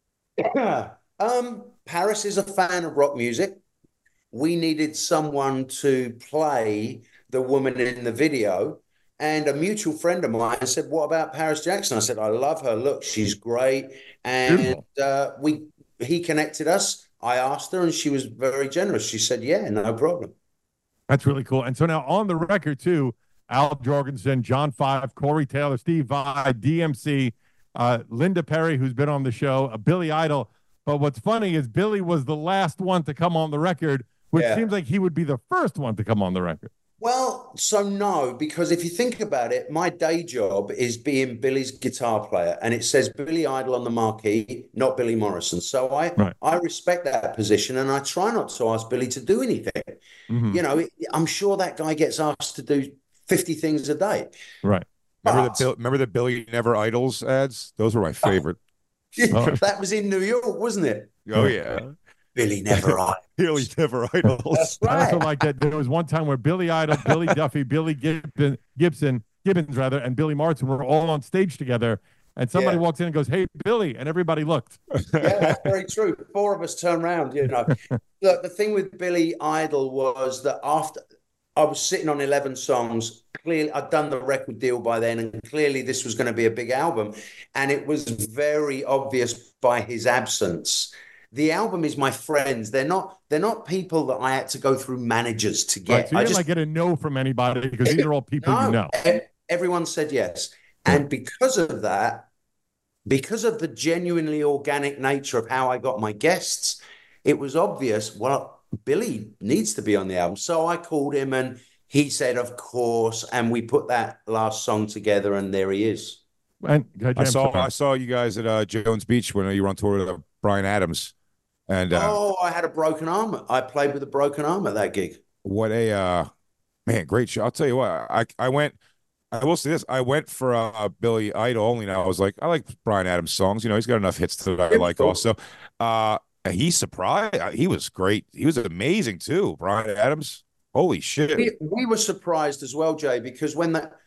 um, Paris is a fan of rock music. We needed someone to play the woman in the video. And a mutual friend of mine said, "What about Paris Jackson?" I said, "I love her. Look, she's great." And uh, we he connected us. I asked her, and she was very generous. She said, "Yeah, no problem."
That's really cool. And so now on the record too, Al Jorgensen, John Five, Corey Taylor, Steve Vai, D M C, uh, Linda Perry, who's been on the show, uh, Billy Idol. But what's funny is Billy was the last one to come on the record, which yeah. seems like he would be the first one to come on the record.
Well, so no, because if you think about it, my day job is being Billy's guitar player, and it says Billy Idol on the marquee, not Billy Morrison. So I, right. I respect that position, and I try not to ask Billy to do anything. Mm-hmm. You know, I'm sure that guy gets asked to do fifty things a day.
Right.
But,
remember the remember the Billy Never Idols ads? Those were my favorite.
Oh. That was in New York, wasn't it?
Oh yeah.
Billy Never Idol.
Billy Never Idols.
That's right.
I also like that there was one time where Billy Idol, Billy Duffy, Billy Gibson, Gibson, Gibbons rather, and Billy Morrison were all on stage together, and somebody yeah. walks in and goes, "Hey, Billy," and everybody looked.
Yeah, that's very true. Four of us turned around. You know, look, the thing with Billy Idol was that after I was sitting on eleven songs, clearly I'd done the record deal by then, and clearly this was going to be a big album, and it was very obvious by his absence. The album is my friends. They're not. They're not people that I had to go through managers to get.
Right, so you
I
didn't
just
like get a no from anybody because these are all people
no,
you know.
Everyone said yes, and because of that, because of the genuinely organic nature of how I got my guests, it was obvious. Well, Billy needs to be on the album, so I called him, and he said, "Of course." And we put that last song together, and there he is.
And
I saw. I saw you guys at uh, Jones Beach when you were on tour with uh, Bryan Adams. And uh,
oh, I had a broken arm. I played with a broken arm at that gig.
What a uh, man, great show! I'll tell you what. I I went. I will say this. I went for uh, Billy Idol only. Now I was like, I like Bryan Adams songs. You know, he's got enough hits that I like. Also, uh, he surprised. He was great. He was amazing too. Bryan Adams. Holy shit!
We, we were surprised as well, Jay, because when that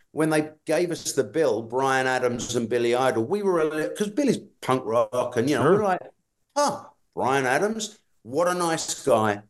when they gave us the bill, Bryan Adams and Billy Idol, we were, because Billy's punk rock, and, you know,
Sure.
we were like, huh, Bryan Adams, what a nice guy.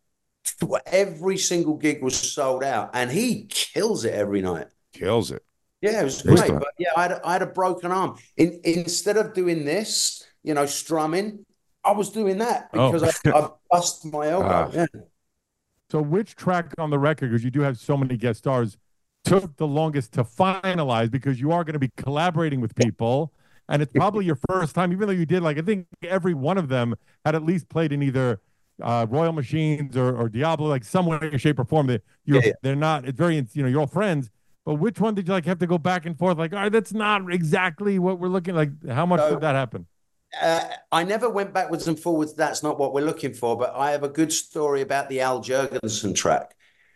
Every single gig was sold out, and he kills it every night.
Kills it.
Yeah, it was
Nice
great.
guy.
But yeah, I had, I had a broken arm. In, instead of doing this, you know, strumming, I was doing that
Oh.
because I, I bust my elbow.
Ah.
Yeah.
So which track on the record, because you do have so many guest stars, took the longest to finalize, because you are going to be collaborating with people, and it's probably your first time, even though you did, like, I think every one of them had at least played in either uh, Royal Machines or, or Diablo, like some way, shape, or form. That you're,
Yeah, yeah.
they're not. It's very, you know, you're all friends. But which one did you like have to go back and forth? Like, all right, that's not exactly what we're looking like. How much
So-
did that happen?
Uh, I never went backwards and forwards. That's not what we're looking for. But I have a good story about the Al Jurgensen track.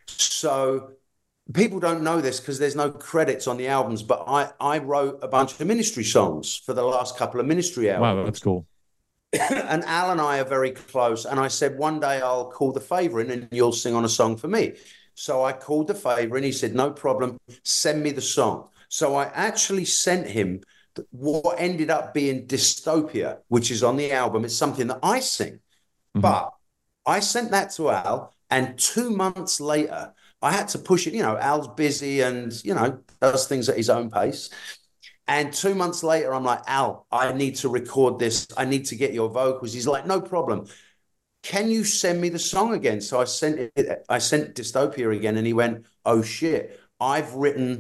So people don't know this because there's no credits on the albums. But I, I wrote a bunch of Ministry songs for the last couple of Ministry albums.
Wow, that's cool.
And Al and I are very close. And I said, one day I'll call the favor in and you'll sing on a song for me. So I called the favor and he said, no problem, send me the song. So I actually sent him what ended up being Dystopia, which is on the album. It's something that I sing.
Mhm.
But I sent that to Al, and two months later, I had to push it. You know, Al's busy and, you know, does things at his own pace. And two months later, I'm like, Al, I need to record this. I need to get your vocals. He's like, no problem. Can you send me the song again? So I sent it. I sent Dystopia again, and he went, oh shit, I've written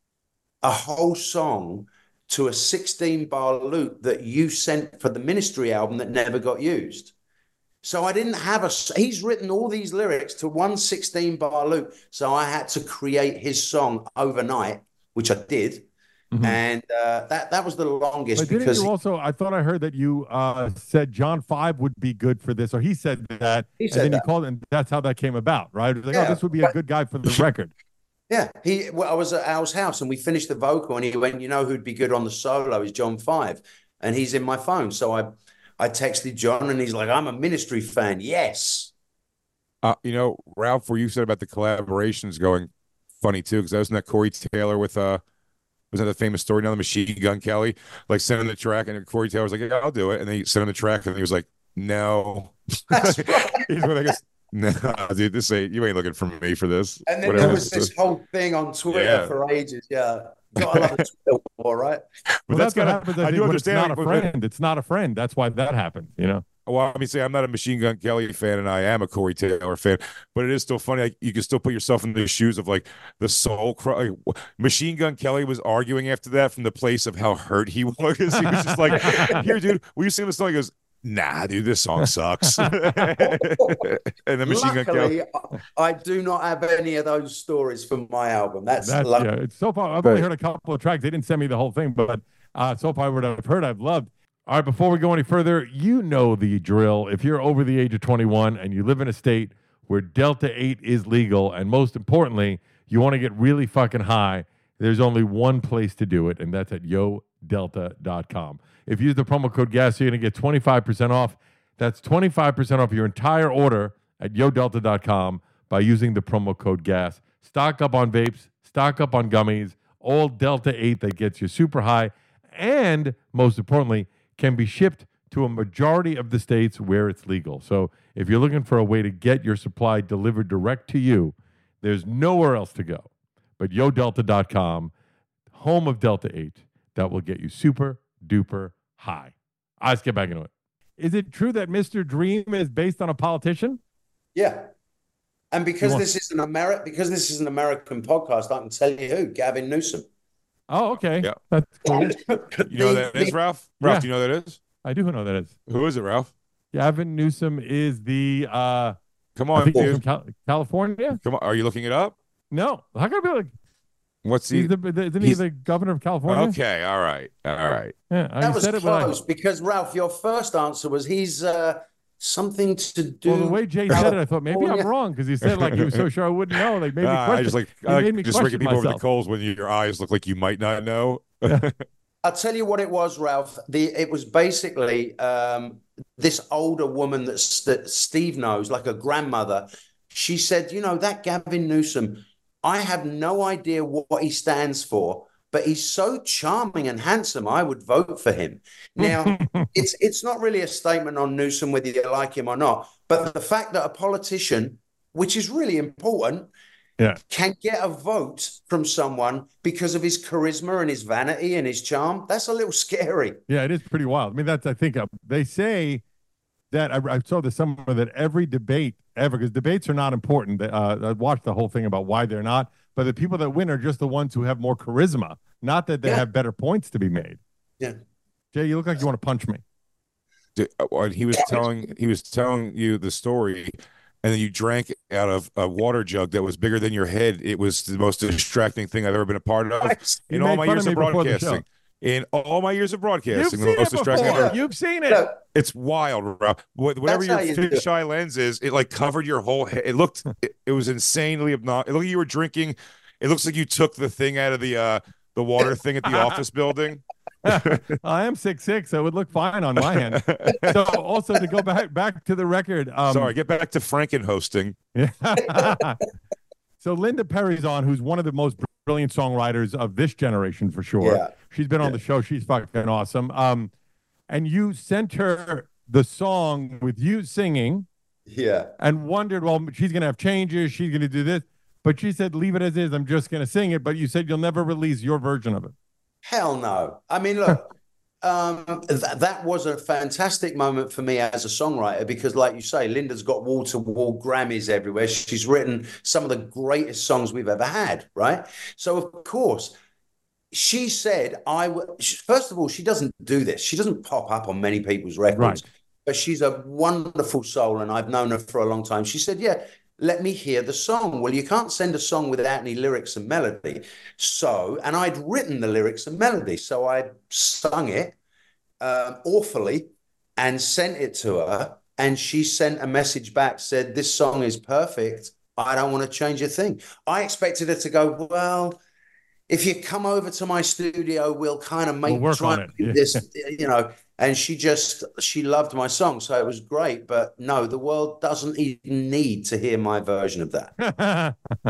a whole song to a sixteen bar loop that you sent for the Ministry album that never got used. So I didn't have a, he's written all these lyrics to one sixteen bar loop. So I had to create his song overnight, which I did.
Mhm.
And uh, that, that was the longest
But didn't
because
you also, I thought I heard that you uh, said John Five would be good for this, or he said that,
He
and
said
then you
that.
called, and that's how that came about, right? It was like,
Yeah,
oh, this would be a
but-
good guy for the record.
Yeah, he. Well, I was at Al's house and we finished the vocal, and he went, "You know who'd be good on the solo is John Five," and he's in my phone. So I, I texted John, and he's like, "I'm a Ministry fan." Yes.
Uh, you know, Ralph, where you said about the collaborations going funny too, because wasn't that Corey Taylor with uh wasn't that the famous story now, the Machine Gun Kelly, like sending the track, and Corey Taylor was like, yeah, I'll do it. And then he sent him the track, and he was like, no.
That's right.
He's like, I guess, no, dude, this ain't, you ain't looking for me for this.
And then
Whatever
there was
this
this whole thing on Twitter
Yeah.
for ages. Yeah, gotta love a Twitter war, right?
But
Well,
that's
that's what
gotta-
happens. I,
I
think,
do
when
understand,
It's not a
like,
friend. It's not a friend. That's why that happened. You know.
Well, let me say I'm not a Machine Gun Kelly fan, and I am a Corey Taylor fan, but it is still funny. Like, you can still put yourself in the shoes of like the soul cry. Like, Machine Gun Kelly was arguing after that from the place of how hurt he was. He was just like, "Here, dude, will you sing the song?" He goes, "Nah, dude, this song sucks." And then Machine Gun Kelly.
Luckily, I I do not have any of those stories from my album. That's,
That's
lucky.
yeah. It's so far. I've
Right.
only heard a couple of tracks. They didn't send me the whole thing, but uh, so far what I've heard, I've loved. All right, before we go any further, you know the drill. If you're over the age of twenty-one and you live in a state where Delta eight is legal, and most importantly, you want to get really fucking high, there's only one place to do it, and that's at yo delta dot com. If you use the promo code GAS, you're going to get twenty-five percent off. That's twenty-five percent off your entire order at yo delta dot com by using the promo code GAS. Stock up on vapes, stock up on gummies, all Delta eight that gets you super high, and most importantly, can be shipped to a majority of the states where it's legal. So if you're looking for a way to get your supply delivered direct to you, there's nowhere else to go but yo delta dot com, home of Delta eight, that will get you super duper high. All right, let's get back into it. Is it true that Mister Dream is based on a politician?
Yeah. And because
You want-
this is an Ameri- because this is an American podcast, I can tell you who, Gavin Newsom.
Oh, okay.
Yeah.
That's cool.
You know who that is, Ralph? Ralph,
Yeah.
do you know who that is?
I do know that is.
Who is it, Ralph?
Gavin Newsom is the, uh,
Come
I
on,
think he's from
dude.
Cal- California?
Come on. Are you looking it up?
No. How can I be like,
What's he?
he's the, the, isn't he
he's-
the governor of California?
Okay, all right, all right.
Yeah, I
That was
said it, but I-
close because, Ralph, your first answer was he's uh, something to do.
Well, the way Jay said it, I thought maybe I'm
California.
wrong because he said like he was so sure I wouldn't know. Like maybe
Ah, I just like
He
I
made me
like just
question
raking people over the
myself.
coals when you, your eyes look like you might not know.
I'll tell you what it was, Ralph. The it was basically um, this older woman that, that Steve knows, like a grandmother. She said, you know, that Gavin Newsom, I have no idea what, what he stands for, but he's so charming and handsome. I would vote for him. Now, it's it's not really a statement on Newsom whether you like him or not, but the fact that a politician, which is really important,
yeah,
can get a vote from someone because of his charisma and his vanity and his charm, that's a little scary.
Yeah, it is pretty wild. I mean, that's, I think, uh, they say that, I, I saw this somewhere, that every debate ever, because debates are not important. Uh, I watched the whole thing about why they're not, but the people that win are just the ones who have more charisma, not that they
Yeah.
have better points to be made.
Yeah.
Jay, you look like you want to punch me.
Dude, uh, he was telling he was telling you the story, and then you drank out of a water jug that was bigger than your head. It was the most distracting thing I've ever been a part of
You
in all
made
my
fun
years
of
of
me before the show.
broadcasting. In all my years of
You've
broadcasting,
seen
the
it
most distracting
before.
ever.
You've seen it.
Look,
It's wild, Ralph. Wh- Whatever
That's how
your
you do it.
fisheye lens is, it like covered your whole head. It looked, it, it was insanely obnoxious. It looked like you were drinking. It looks like you took the thing out of the uh the water thing at the office building.
I am six six, so it would look fine on my end. So also to go back back to the record. Um,
Sorry, get back to Franken hosting.
Yeah. So Linda Perry's on, who's one of the most brilliant songwriters of this generation for sure.
Yeah.
She's been on the show. She's fucking awesome. Um, and you sent her the song with you singing
yeah.
and wondered, well, she's going to have changes. She's going to do this. But she said, leave it as is. I'm just going to sing it. But you said you'll never release your version of it.
Hell no. I mean, look, um, th- that was a fantastic moment for me as a songwriter because, like you say, Linda's got wall-to-wall Grammys everywhere. She's written some of the greatest songs we've ever had, right? So, of course, she said, I w- first of all, she doesn't do this. She doesn't pop up on many people's records,
Right.
but she's a wonderful soul, and I've known her for a long time. She said, yeah, let me hear the song. Well, you can't send a song without any lyrics and melody. So, and I'd written the lyrics and melody. So I sung it um, awfully and sent it to her. And she sent a message back, said, this song is perfect. I don't want to change a thing. I expected her to go, well, if you come over to my studio, we'll kind of make
We'll work
try
on
and
it.
do
Yeah.
this, you know. And she just, she loved my song. So it was great. But no, the world doesn't even need to hear my version of that.
uh,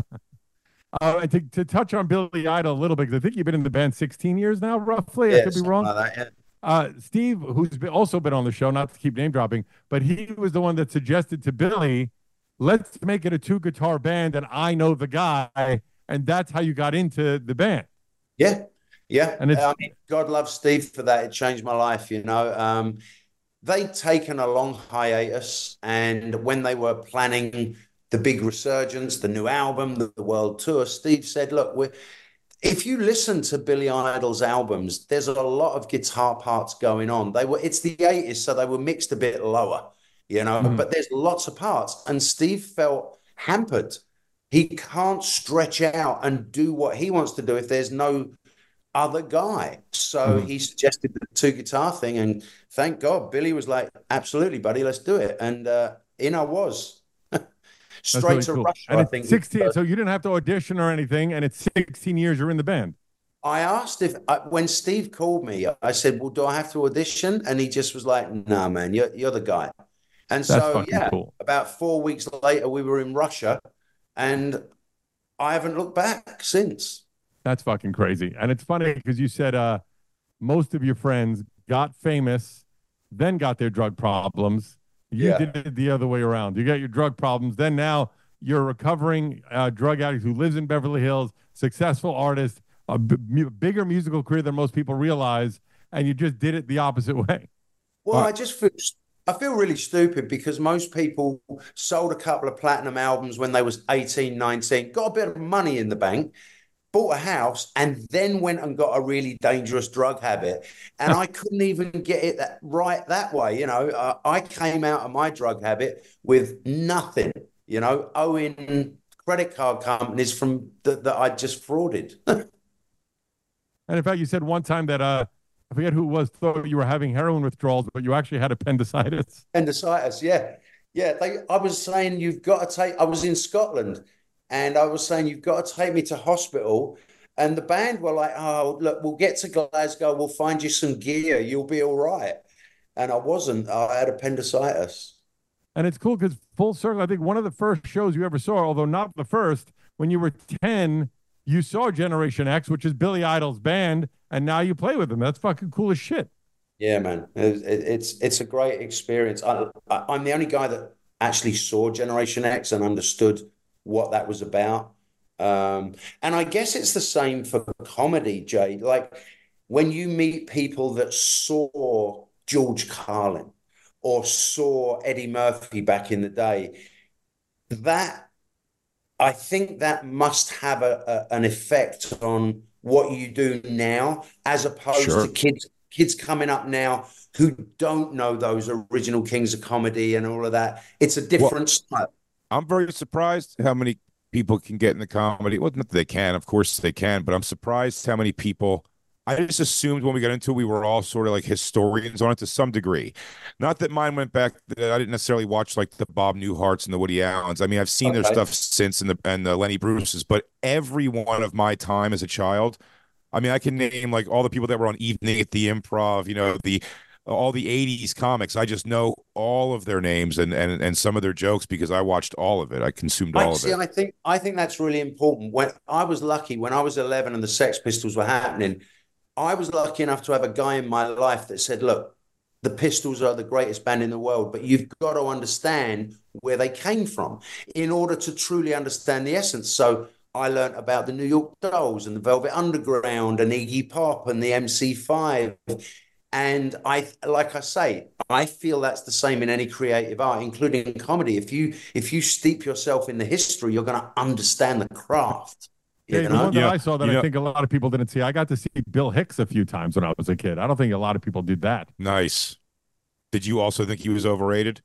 and to, to touch on Billy Idol a little bit, because I think you've been in the band sixteen years now, roughly. I
Yeah,
could be
something
wrong.
like that, yeah.
Uh, Steve, who's been, also been on the show, not to keep name dropping, but he was the one that suggested to Billy, let's make it a two guitar band, and I know the guy, and that's how you got into the band.
Yeah. Yeah.
And it's-
I mean, God love Steve for that. It changed my life, you know. Um, they'd taken a long hiatus, and when they were planning the big resurgence, the new album, the, the world tour, Steve said, look, we're, if you listen to Billy Idol's albums, there's a lot of guitar parts going on. They were, it's the eighties, so they were mixed a bit lower, you know,
Mhm.
but there's lots of parts. And Steve felt hampered. He can't stretch out and do what he wants to do if there's no other guy. So
Mhm.
he suggested the two guitar thing, and thank God Billy was like, absolutely, buddy, let's do it. And uh, in I was.
That's
Straight
really
to
cool.
Russia,
And
I
it's
think.
sixteen, so you didn't have to audition or anything, and it's sixteen years you're in the band.
I asked if, I, when Steve called me, I said, well, do I have to audition? And he just was like, no, man, you're, you're the guy. And
That's
so,
fucking
yeah,
cool.
about four weeks later, we were in Russia, and I haven't looked back since.
That's fucking crazy. And it's funny because you said uh, most of your friends got famous, then got their drug problems. You
Yeah.
did it the other way around. You got your drug problems, then now you're a recovering uh, drug addict who lives in Beverly Hills, successful artist, a b- mu- bigger musical career than most people realize, and you just did it the opposite way.
Well,
Wow.
I just feel I feel really stupid because most people sold a couple of platinum albums when they was eighteen, nineteen, got a bit of money in the bank, bought a house, and then went and got a really dangerous drug habit. And I couldn't even get it that, right that way. You know, uh, I came out of my drug habit with nothing, you know, owing credit card companies from that that I just frauded.
And in fact, you said one time that uh, I forget who it was, thought you were having heroin withdrawals, but you actually had appendicitis.
Appendicitis, yeah. Yeah, they, I was saying, you've got to take, I was in Scotland, and I was saying, you've got to take me to hospital. And the band were like, oh, look, we'll get to Glasgow, we'll find you some gear, you'll be all right. And I wasn't, I had appendicitis.
And it's cool because full circle, I think one of the first shows you ever saw, although not the first, when you were ten, you saw Generation X, which is Billy Idol's band, and now you play with them. That's fucking cool as shit.
Yeah, man. It, it, it's it's a great experience. I, I, I'm the only guy that actually saw Generation X and understood what that was about. Um, and I guess it's the same for comedy, Jay. Like when you meet people that saw George Carlin or saw Eddie Murphy back in the day, that I think that must have a, a an effect on what you do now, as opposed
Sure.
to kids kids coming up now who don't know those original kings of comedy and all of that. It's a different style.
I'm very surprised how many people can get in the comedy. Well, not that they can, of course they can, but I'm surprised how many people. I just assumed when we got into it, we were all sort of like historians on it to some degree. Not that mine went back. That I didn't necessarily watch like the Bob Newharts and the Woody Allens. I mean, I've seen their
Okay.
stuff since and the and the Lenny Bruce's, but every one of my time as a child, I mean, I can name like all the people that were on Evening at the Improv, you know, the all the eighties comics. I just know all of their names and and and some of their jokes because I watched all of it. I consumed all
I,
of
see,
it.
I think I think that's really important. When I was lucky, when I was eleven and the Sex Pistols were happening, I was lucky enough to have a guy in my life that said, look, the Pistols are the greatest band in the world, but you've got to understand where they came from in order to truly understand the essence. So I learned about the New York Dolls and the Velvet Underground and Iggy Pop and the M C five. And I, like I say, I feel that's the same in any creative art, including comedy. If you if you steep yourself in the history, you're going to understand the craft. You
Hey, the
know?
one that
Yeah.
I saw that
You
I
know-
think a lot of people didn't see, I got to see Bill Hicks a few times when I was a kid. I don't think a lot of people did that.
Nice. Did you also think he was overrated?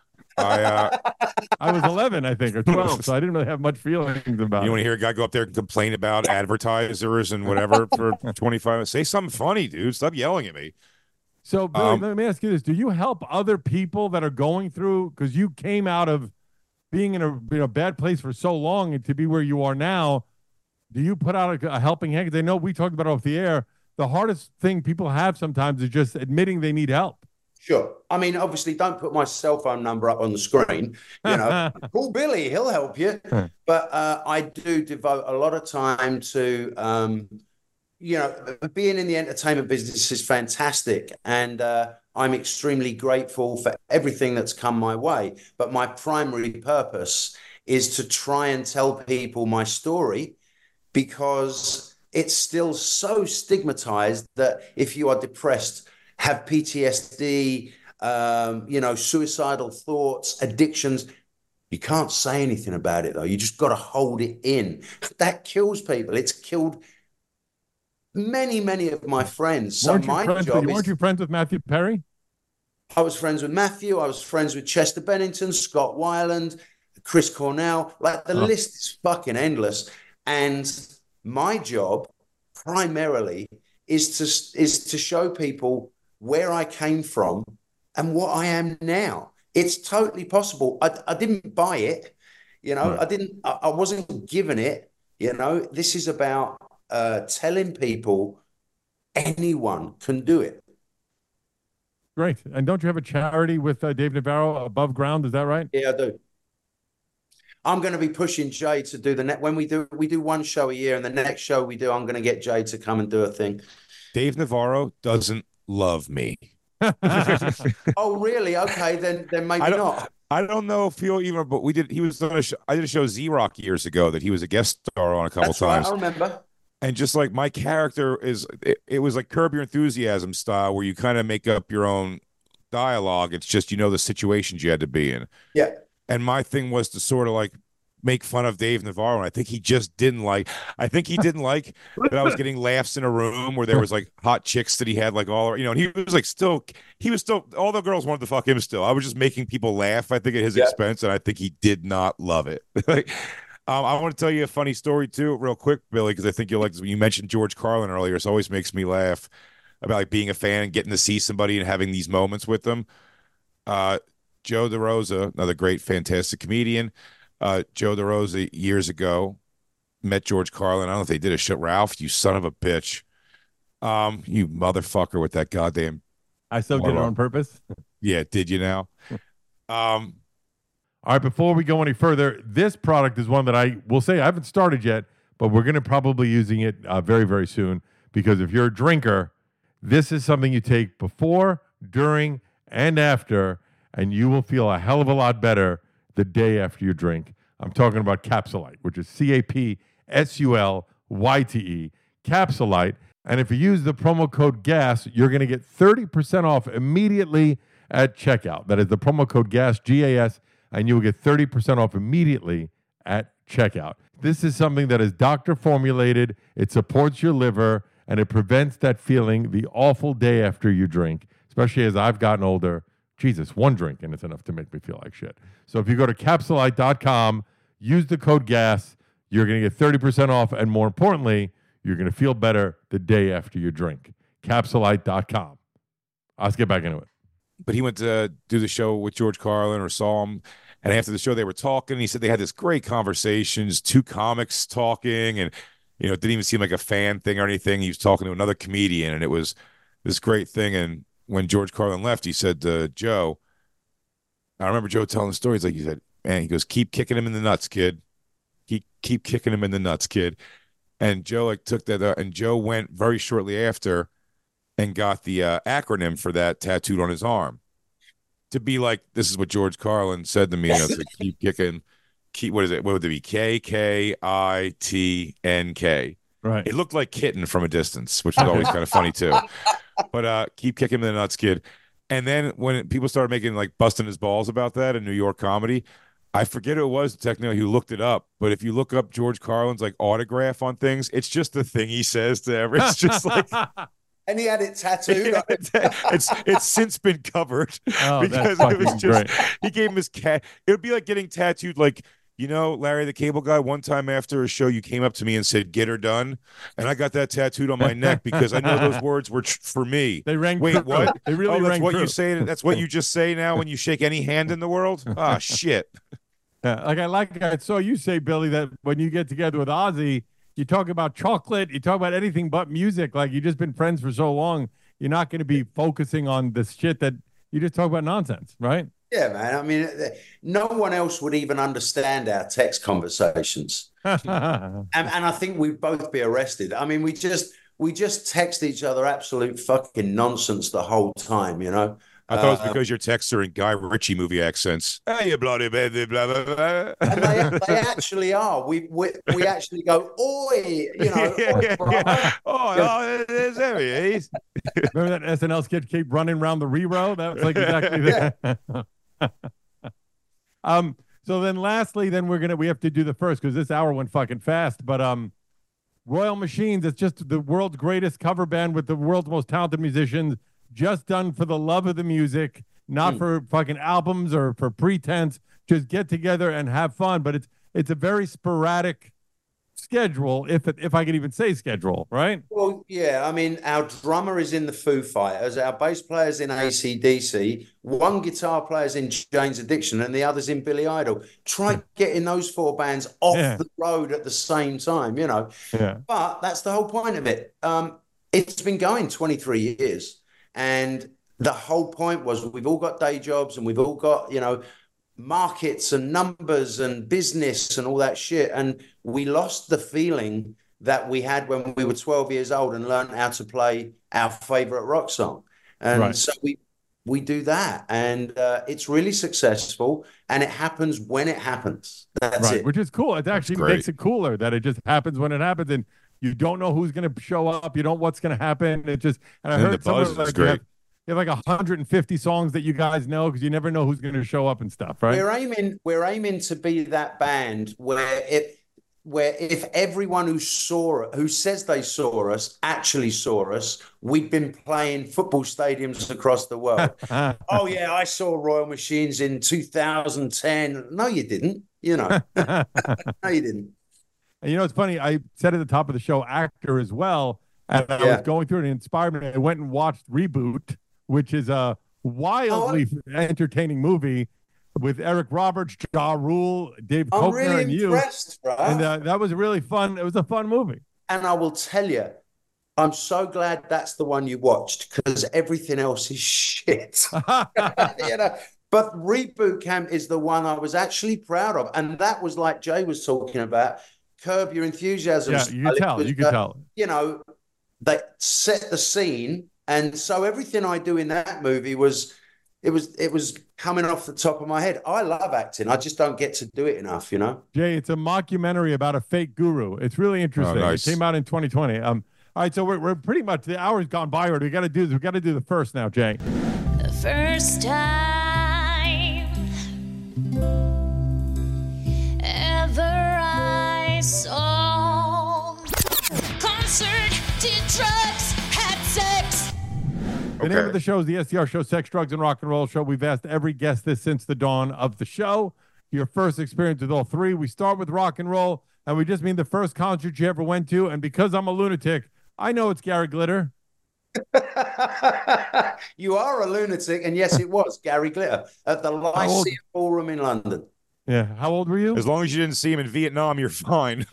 I uh,
I was eleven, I think, or twelve, so I didn't really have much feelings about
you
it.
want to hear a guy go up there and complain about advertisers and whatever for twenty-five? Say something funny, dude. Stop yelling at me.
So, Billy,
Um,
let me ask you this: do you help other people that are going through? Because you came out of being in a you know bad place for so long, and to be where you are now, do you put out a, a helping hand? Because I know we talked about it off the air. The hardest thing people have sometimes is just admitting they need help.
Sure. I mean, obviously, don't put my cell phone number up on the screen. You know, call Billy; he'll help you. But uh, I do devote a lot of time to, um, you know, being in the entertainment business is fantastic, and uh, I'm extremely grateful for everything that's come my way. But my primary purpose is to try and tell people my story, because it's still so stigmatized that if you are depressed, have P T S D, um, you know, suicidal thoughts, addictions, you can't say anything about it, though. You just got to hold it in. That kills people. It's killed many, many of my friends. So
weren't you
my
friends?
job
With,
is,
weren't you friends with Matthew Perry?
I was friends with Matthew. I was friends with Chester Bennington, Scott Weiland, Chris Cornell. Like the
Oh.
list is fucking endless. And my job primarily is to is to show people where I came from and what I am now. It's totally possible. I, I didn't buy it, you know.
Right.
I didn't. I, I wasn't given it. You know, this is about uh, telling people anyone can do it.
Great. And don't you have a charity with uh, Dave Navarro, Above Ground? Is that right?
Yeah, I do. I'm going to be pushing Jay to do the net when we do we do one show a year, and the next show we do, I'm going to get Jay to come and do a thing.
Dave Navarro doesn't love me.
Oh, really? Okay, then then maybe
I don't-
not.
I don't know if he'll even, but we did. He was on a show. I did a show Z Rock years ago that he was a guest star on a couple
That's
times.
right. I remember.
And just like my character is, it, it was like Curb Your Enthusiasm style, where you kind of make up your own dialogue. It's just, you know, the situations you had to be in.
Yeah.
And my thing was to sort of like make fun of Dave Navarro. And I think he just didn't like, I think he didn't like that I was getting laughs in a room where there was like hot chicks that he had like all, you know, and he was like still, he was still, all the girls wanted to fuck him still. I was just making people laugh, I think, at his
Yeah.
expense. And I think he did not love it. Like, Um, I want to tell you a funny story too, real quick, Billy, because I think you'll like this. When you mentioned George Carlin earlier, it always makes me laugh about like being a fan and getting to see somebody and having these moments with them. Uh, Joe DeRosa, another great, fantastic comedian. Uh, Joe DeRosa years ago met George Carlin. I don't know if they did a show. Ralph, you son of a bitch, um, you motherfucker with that goddamn.
I so did it on purpose.
Yeah, did you now? Um.
All right, before we go any further, this product is one that I will say I haven't started yet, but we're going to probably using it uh, very, very soon because if you're a drinker, this is something you take before, during, and after, and you will feel a hell of a lot better the day after you drink. I'm talking about Capsulite, which is C A P S U L Y T E, Capsulite. And if you use the promo code GAS, you're going to get thirty percent off immediately at checkout. That is the promo code GAS, G A S, and you will get thirty percent off immediately at checkout. This is something that is doctor formulated. It supports your liver, and it prevents that feeling the awful day after you drink, especially as I've gotten older. Jesus, one drink, and it's enough to make me feel like shit. So if you go to capsulite dot com, use the code GAS, you're going to get thirty percent off, and more importantly, you're going to feel better the day after you drink. capsulite dot com. Let's get back into it.
But he went to do the show with George Carlin or saw him, and after the show they were talking. He said they had this great conversations, two comics talking, and you know, it didn't even seem like a fan thing or anything. He was talking to another comedian, and it was this great thing. And when George Carlin left, he said to Joe, I remember Joe telling the story. He's like, he said, man, he goes, keep kicking him in the nuts, kid. Keep keep kicking him in the nuts, kid. And Joe like took that, uh, and Joe went very shortly after and got the uh, acronym for that tattooed on his arm to be like, this is what George Carlin said to me. You know, to keep kicking, keep, what is it? What would it be? K K I T N K.
Right.
It looked like kitten from a distance, which was always kind of funny too. But uh, keep kicking him in the nuts, kid. And then when people started making like busting his balls about that in New York comedy, I forget who it was technically who looked it up, but if you look up George Carlin's like autograph on things, it's just the thing he says to everyone. It's just like,
and he had it tattooed.
yeah, it's, it's it's since been covered
Oh,
because
that's
it was
fucking
just
great.
he gave him his cat. It would be like getting tattooed, like, you know, Larry the Cable Guy. One time after a show, you came up to me and said, "Get her done," and I got that tattooed on my neck because I know those words were tr- for me.
They rang
Wait,
true.
what?
They really
oh, that's
rang
what
true.
you say. That's what you just say now when you shake any hand in the world. Ah, shit.
Yeah, like I like I saw you say, Billy, that when you get together with Ozzy, you talk about chocolate, you talk about anything but music. Like you've just been friends for so long, you're not going to be focusing on this shit that you just talk about nonsense, right?
Yeah, man. I mean, no one else would even understand our text conversations, and, and I think we'd both be arrested. I mean, we just we just text each other absolute fucking nonsense the whole time, you know.
I thought it was
Uh,
because your texts are in Guy Ritchie movie accents. Hey, you bloody baby, blah, blah, blah.
and they, they actually are. We, we we actually go, oi, you know.
Yeah,
"Oi,
yeah,
bro."
yeah. Oh, oh, there's there he is.
Remember that S N L skit keep running around the re-row? That was like exactly that. um. So then, lastly, then we're gonna we have to do the first because this hour went fucking fast. But um, Royal Machines, it's just the world's greatest cover band with the world's most talented musicians, just done for the love of the music, not
Mm.
for fucking albums or for pretense. Just get together and have fun. But it's it's a very sporadic schedule, if it, if I could even say schedule, right?
Well, yeah. I mean, our drummer is in the Foo Fighters, our bass player's in A C D C, one guitar player's in Jane's Addiction, and the other's in Billy Idol. Try getting those four bands off
Yeah.
the road at the same time, you know.
Yeah.
But that's the whole point of it. Um, it's been going twenty-three years. And the whole point was we've all got day jobs and we've all got, you know, markets and numbers and business and all that shit. And we lost the feeling that we had when we were twelve years old and learned how to play our favorite rock song. And
Right.
so we we do that. And uh, it's really successful. And it happens when it happens. That's
Right,
it.
which is cool. It actually
great.
makes it cooler that it just happens when it happens, and you don't know who's going to show up. You don't know what's going to happen. It just and I
And the
heard someone
buzz is
like you
great.
have, you have like one hundred fifty songs that you guys know because you never know who's going to show up and stuff, right?
We're aiming we're aiming to be that band where if where if everyone who saw who says they saw us actually saw us, we'd been playing football stadiums across the world. Oh yeah, I saw Royal Machines in two thousand ten. No, you didn't. You know, no, you didn't.
And you know, it's funny. I said at the top of the show, actor as well. And I
Yeah.
was going through it and it inspired me. I went and watched Reboot, which is a wildly entertaining movie with Eric Roberts, Ja Rule, Dave
I'm
Koechner,
really
and you.
impressed, right?
And uh, that was really fun. It was a fun movie.
And I will tell you, I'm so glad that's the one you watched because everything else is shit. you know, but Reboot Camp is the one I was actually proud of. And that was like Jay was talking about, Curb Your Enthusiasm.
Yeah, you can tell.
was,
You can
uh,
tell.
You know, they set the scene, and so everything I do in that movie was, it was, it was coming off the top of my head. I love acting. I just don't get to do it enough, you know.
Jay, it's a mockumentary about a fake guru. It's really interesting.
Oh, nice.
It came out in twenty twenty. Um, all right, so we're, we're pretty much the hour's gone by. Already. We got to do this. We got to do the first now, Jay.
The first time ever I saw concert, did drugs, had sex.
The name of the show is the S D R Show, Sex, Drugs, and Rock and Roll Show. We've asked every guest this since the dawn of the show. Your first experience with all three. We start with rock and roll, and we just mean the first concert you ever went to. And because I'm a lunatic, I know it's Gary Glitter.
You are a lunatic, and yes, it was Gary Glitter at the Lyceum Ballroom in London.
Yeah. How old were you?
As long as you didn't see him in Vietnam, you're fine.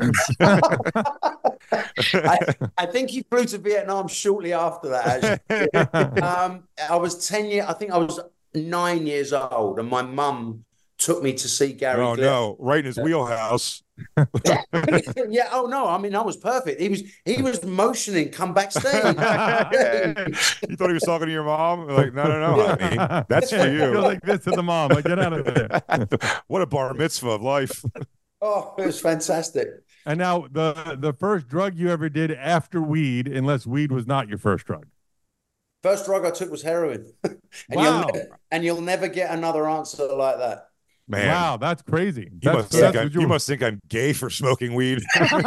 I, I think he flew to Vietnam shortly after that. Actually. um, I was ten years. I think I was nine years old, and my mum took me to see Gary.
Oh
Glitter.
no, right in his wheelhouse.
Yeah. Oh no. I mean, I was perfect. He was. He was motioning. Come backstage.
You thought he was talking to your mom? Like, no, no, no, honey, that's for you.
You're like this to the mom. Like, get out of there.
What a bar mitzvah of life.
Oh, it was fantastic.
And now the the first drug you ever did after weed, unless weed was not your first drug.
First drug I took was heroin, and
Wow.
you'll never, and you'll never get another answer like that.
Man,
Wow, that's crazy.
you
That's,
must
that's
think I'm,
what
you must think I'm gay for smoking weed.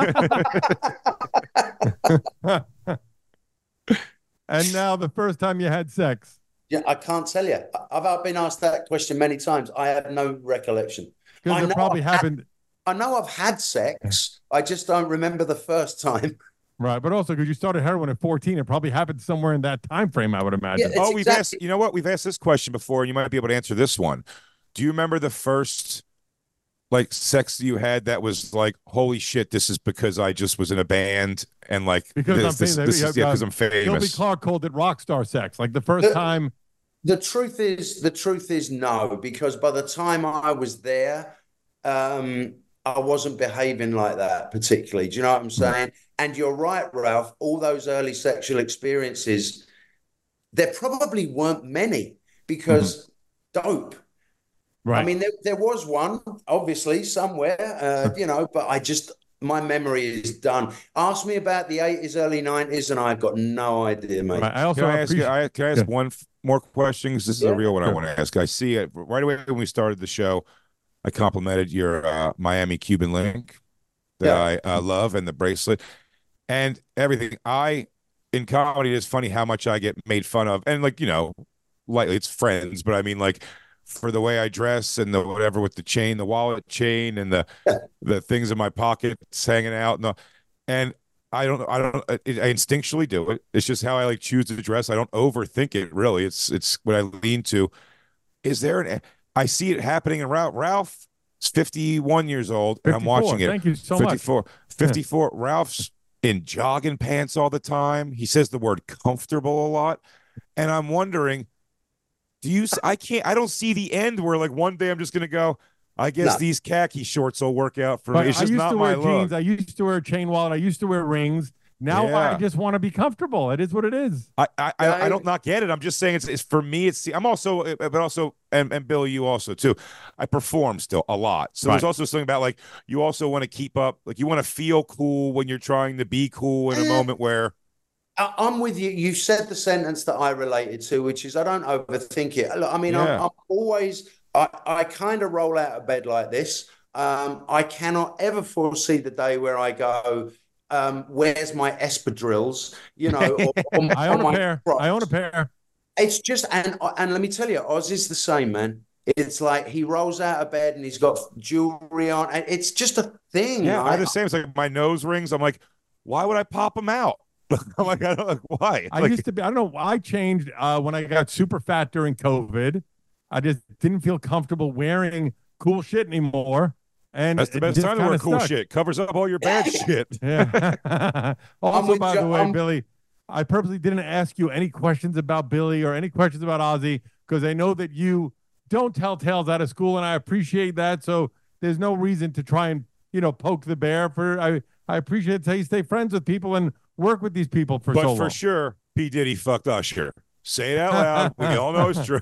And now the first time you had sex.
Yeah, I can't tell you. I've been asked that question many times. I have no recollection. I
Because it
know
probably
I've had-
happened.
I know I've had sex. I just don't remember the first time.
Right, but also because you started heroin at fourteen, it probably happened somewhere in that time frame, I would imagine.
Yeah,
Oh,
It's
we've
exactly-
asked, you know what? We've asked this question before, and you might be able to answer this one. Do you remember the first like sex you had that was like, holy shit, this is because I just was in a band and like
Because
this,
I'm
this,
famous.
this is yeah,
Uh,
because I'm
Gilby
famous.
Clark called it rock star sex. Like the first
The-
time.
The truth is, the truth is no, because by the time I was there, um, I wasn't behaving like that particularly. Do you know what I'm saying? And you're right, Ralph. All those early sexual experiences, there probably weren't many because dope.
Right.
I mean, there, there was one, obviously, somewhere, uh, you know, but I just, my memory is done. Ask me about the eighties, early nineties, and I've got no idea, mate.
Right, I also
Can I ask, you,
appreciate.
I, can I ask
Yeah.
one f- more question? 'Cause this is
Yeah.
a real one I
Sure.
want to ask. I see it right away when we started the show. I complimented your uh, Miami Cuban link that I uh, love and the bracelet and everything. I, in comedy, it's funny how much I get made fun of. And like, you know, lightly, it's friends, but I mean, like, for the way I dress and the whatever with the chain, the wallet chain, and the the things in my pockets hanging out, and the, and I don't, I don't, I, I instinctually do it. It's just how I like choose to dress. I don't overthink it. Really, it's it's what I lean to. Is there an? I see it happening in Ralph. Ralph is fifty-one years old, and I'm
fifty-four.
watching it.
Thank you so much.
fifty-four. fifty-four. Ralph's in jogging pants all the time. He says the word comfortable a lot, and I'm wondering. Do you? I can't. I don't see the end where like one day I'm just gonna go. I guess
No.
these khaki shorts will work out for
But
me. It's
I
just
used
not
to
my
wear
look.
jeans. I used to wear a chain wallet. I used to wear rings. Now I
Yeah.
just want to be comfortable. It is what it is.
I I, I,
Yeah,
I don't not get it. I'm just saying it's, it's for me. It's I'm also but also and, and Bill, you also too. I perform still a lot, so there's
Right.
also something about like you also want to keep up. Like you want to feel cool when you're trying to be cool in a
Eh.
moment where
I- I'm with you. You said the sentence that I related to, which is I don't overthink it. Look, I mean,
Yeah.
I'm, I'm always, I, I kind of roll out of bed like this. Um, I cannot ever foresee the day where I go, um, where's my espadrilles? You know, or, or
I own
or
a
my
pair.
Crocs.
I own a pair.
It's just, and and let me tell you, Oz is the same, man. It's like he rolls out of bed and he's got jewelry on. And it's just a thing.
yeah,
I-
I'm the same. It's like my nose rings. I'm like, why would I pop them out? I'm like, I don't like why.
I
Like,
used to be, I don't know. I changed uh, when I got super fat during COVID. I just didn't feel comfortable wearing cool shit anymore. And
that's the
it
best
just
time to wear
kinda
cool
stuck.
shit. Covers up all your bad shit.
Yeah. Also,
with
by
you-
the way,
I'm-
Billy, I purposely didn't ask you any questions about Billy or any questions about Ozzy because I know that you don't tell tales out of school, and I appreciate that. So there's no reason to try and you know, poke the bear. For I, I appreciate it's how you stay friends with people and work with these people for
but
so
for
long.
But for sure, P. Diddy fucked Usher. Say it out loud. We all know it's true.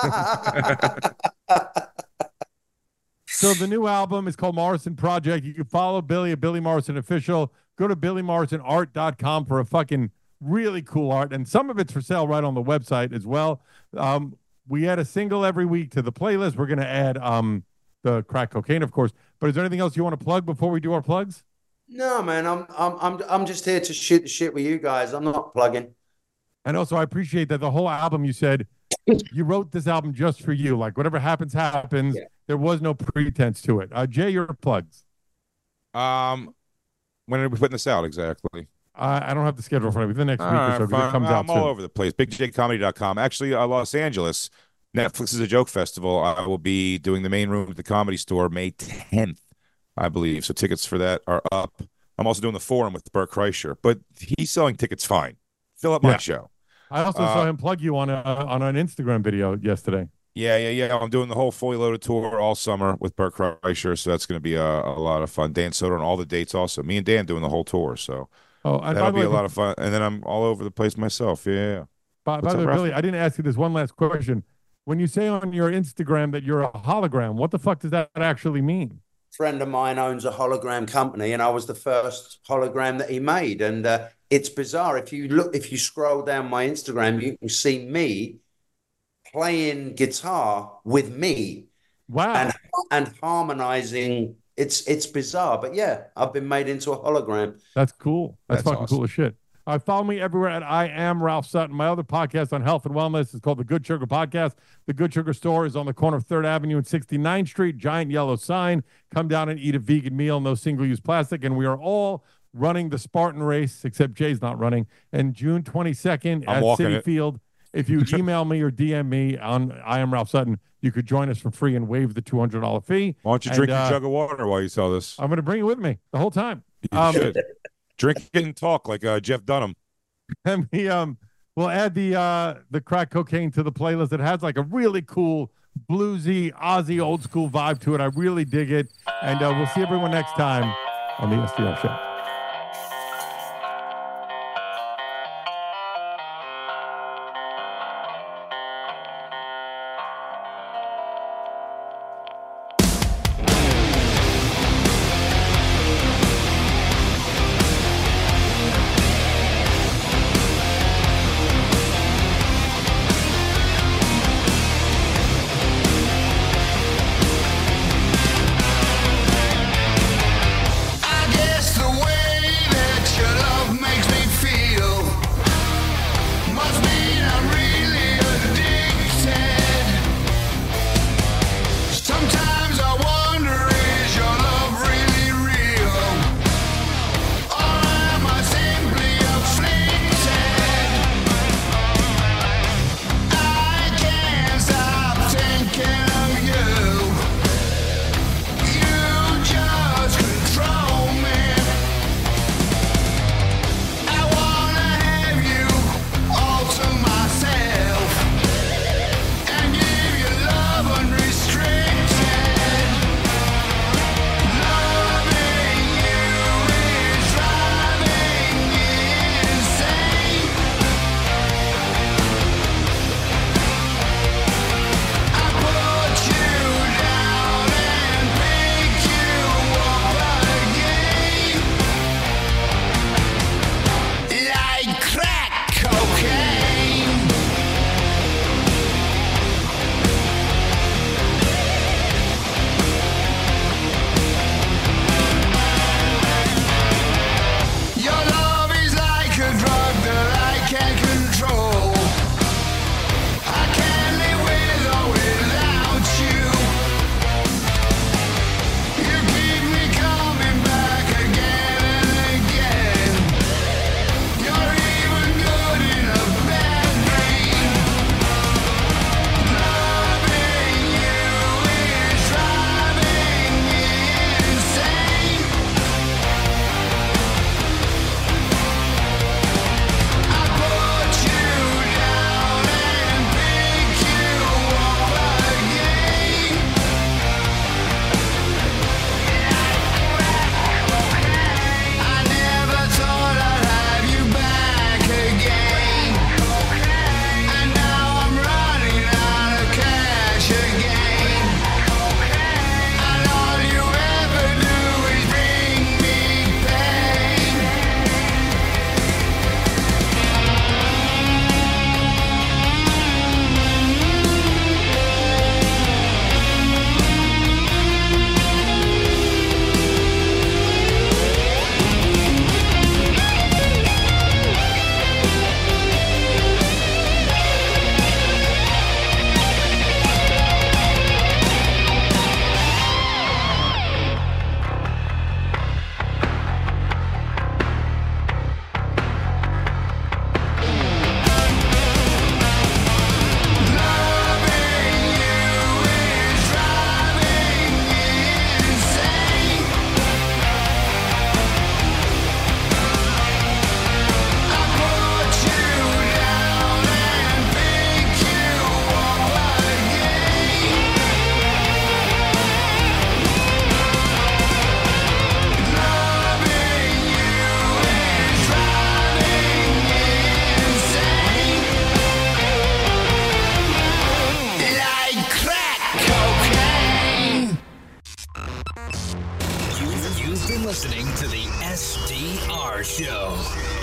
So the new album is called Morrison Project. You can follow Billy at Billy Morrison Official. Go to billy morrison art dot com for a fucking really cool art. And some of it's for sale right on the website as well. Um, we add a single every week to the playlist. We're going to add um, the crack cocaine, of course. But is there anything else you want to plug before we do our plugs?
No, man. I'm I'm I'm I'm just here to shoot the shit with you guys. I'm not plugging.
And also, I appreciate that the whole album, you said you wrote this album just for you. Like whatever happens, happens. Yeah. There was no pretense to it. Uh, Jay, your plugs.
Um, when are we putting this out exactly?
Uh, I don't have the schedule for it. The next week
right,
or so, because it comes
I'm
out
I'm
soon.
all over the place. big j comedy dot com. Actually, uh, Los Angeles. Netflix is a joke festival. I will be doing the main room at the Comedy Store May tenth, I believe. So tickets for that are up. I'm also doing the Forum with Bert Kreischer, but he's selling tickets fine. Fill up my yeah. show.
I also uh, saw him plug you on a on an Instagram video yesterday.
Yeah, yeah, yeah. I'm doing the whole Fully Loaded tour all summer with Bert Kreischer, so that's going to be a, a lot of fun. Dan Soder on all the dates also. Me and Dan doing the whole tour, so
oh, and
that'll be
way,
a lot of fun. And then I'm all over the place myself. Yeah, yeah.
By, by the way, Billy, I didn't ask you this one last question. When you say on your Instagram that you're a hologram, what the fuck does that actually mean?
A friend of mine owns a hologram company, and I was the first hologram that he made. And uh, it's bizarre. If you look, if you scroll down my Instagram, you can see me playing guitar with me.
Wow.
And, and harmonizing. It's it's bizarre. But yeah, I've been made into a hologram.
That's cool. That's, That's fucking
awesome.
cool as shit. Uh, follow me everywhere at I Am Ralph Sutton. My other podcast on health and wellness is called The Good Sugar Podcast. The Good Sugar Store is on the corner of third Avenue and sixty-ninth Street. Giant yellow sign. Come down and eat a vegan meal. No single-use plastic. And we are all running the Spartan race, except Jay's not running. And June twenty-second
I'm
at City
it.
Field. If you email me or D M me on I Am Ralph Sutton, you could join us for free and waive the two hundred dollars fee.
Why don't you
and,
drink
uh,
your jug of water while you sell this?
I'm going to bring it with me the whole time.
You
Um,
should. Drink it and talk like uh, Jeff Dunham.
And we um we'll add the uh the crack cocaine to the playlist. It has like a really cool bluesy Aussie old school vibe to it. I really dig it. And uh, we'll see everyone next time on the S D R show.
I guess the listening to the S D R Show.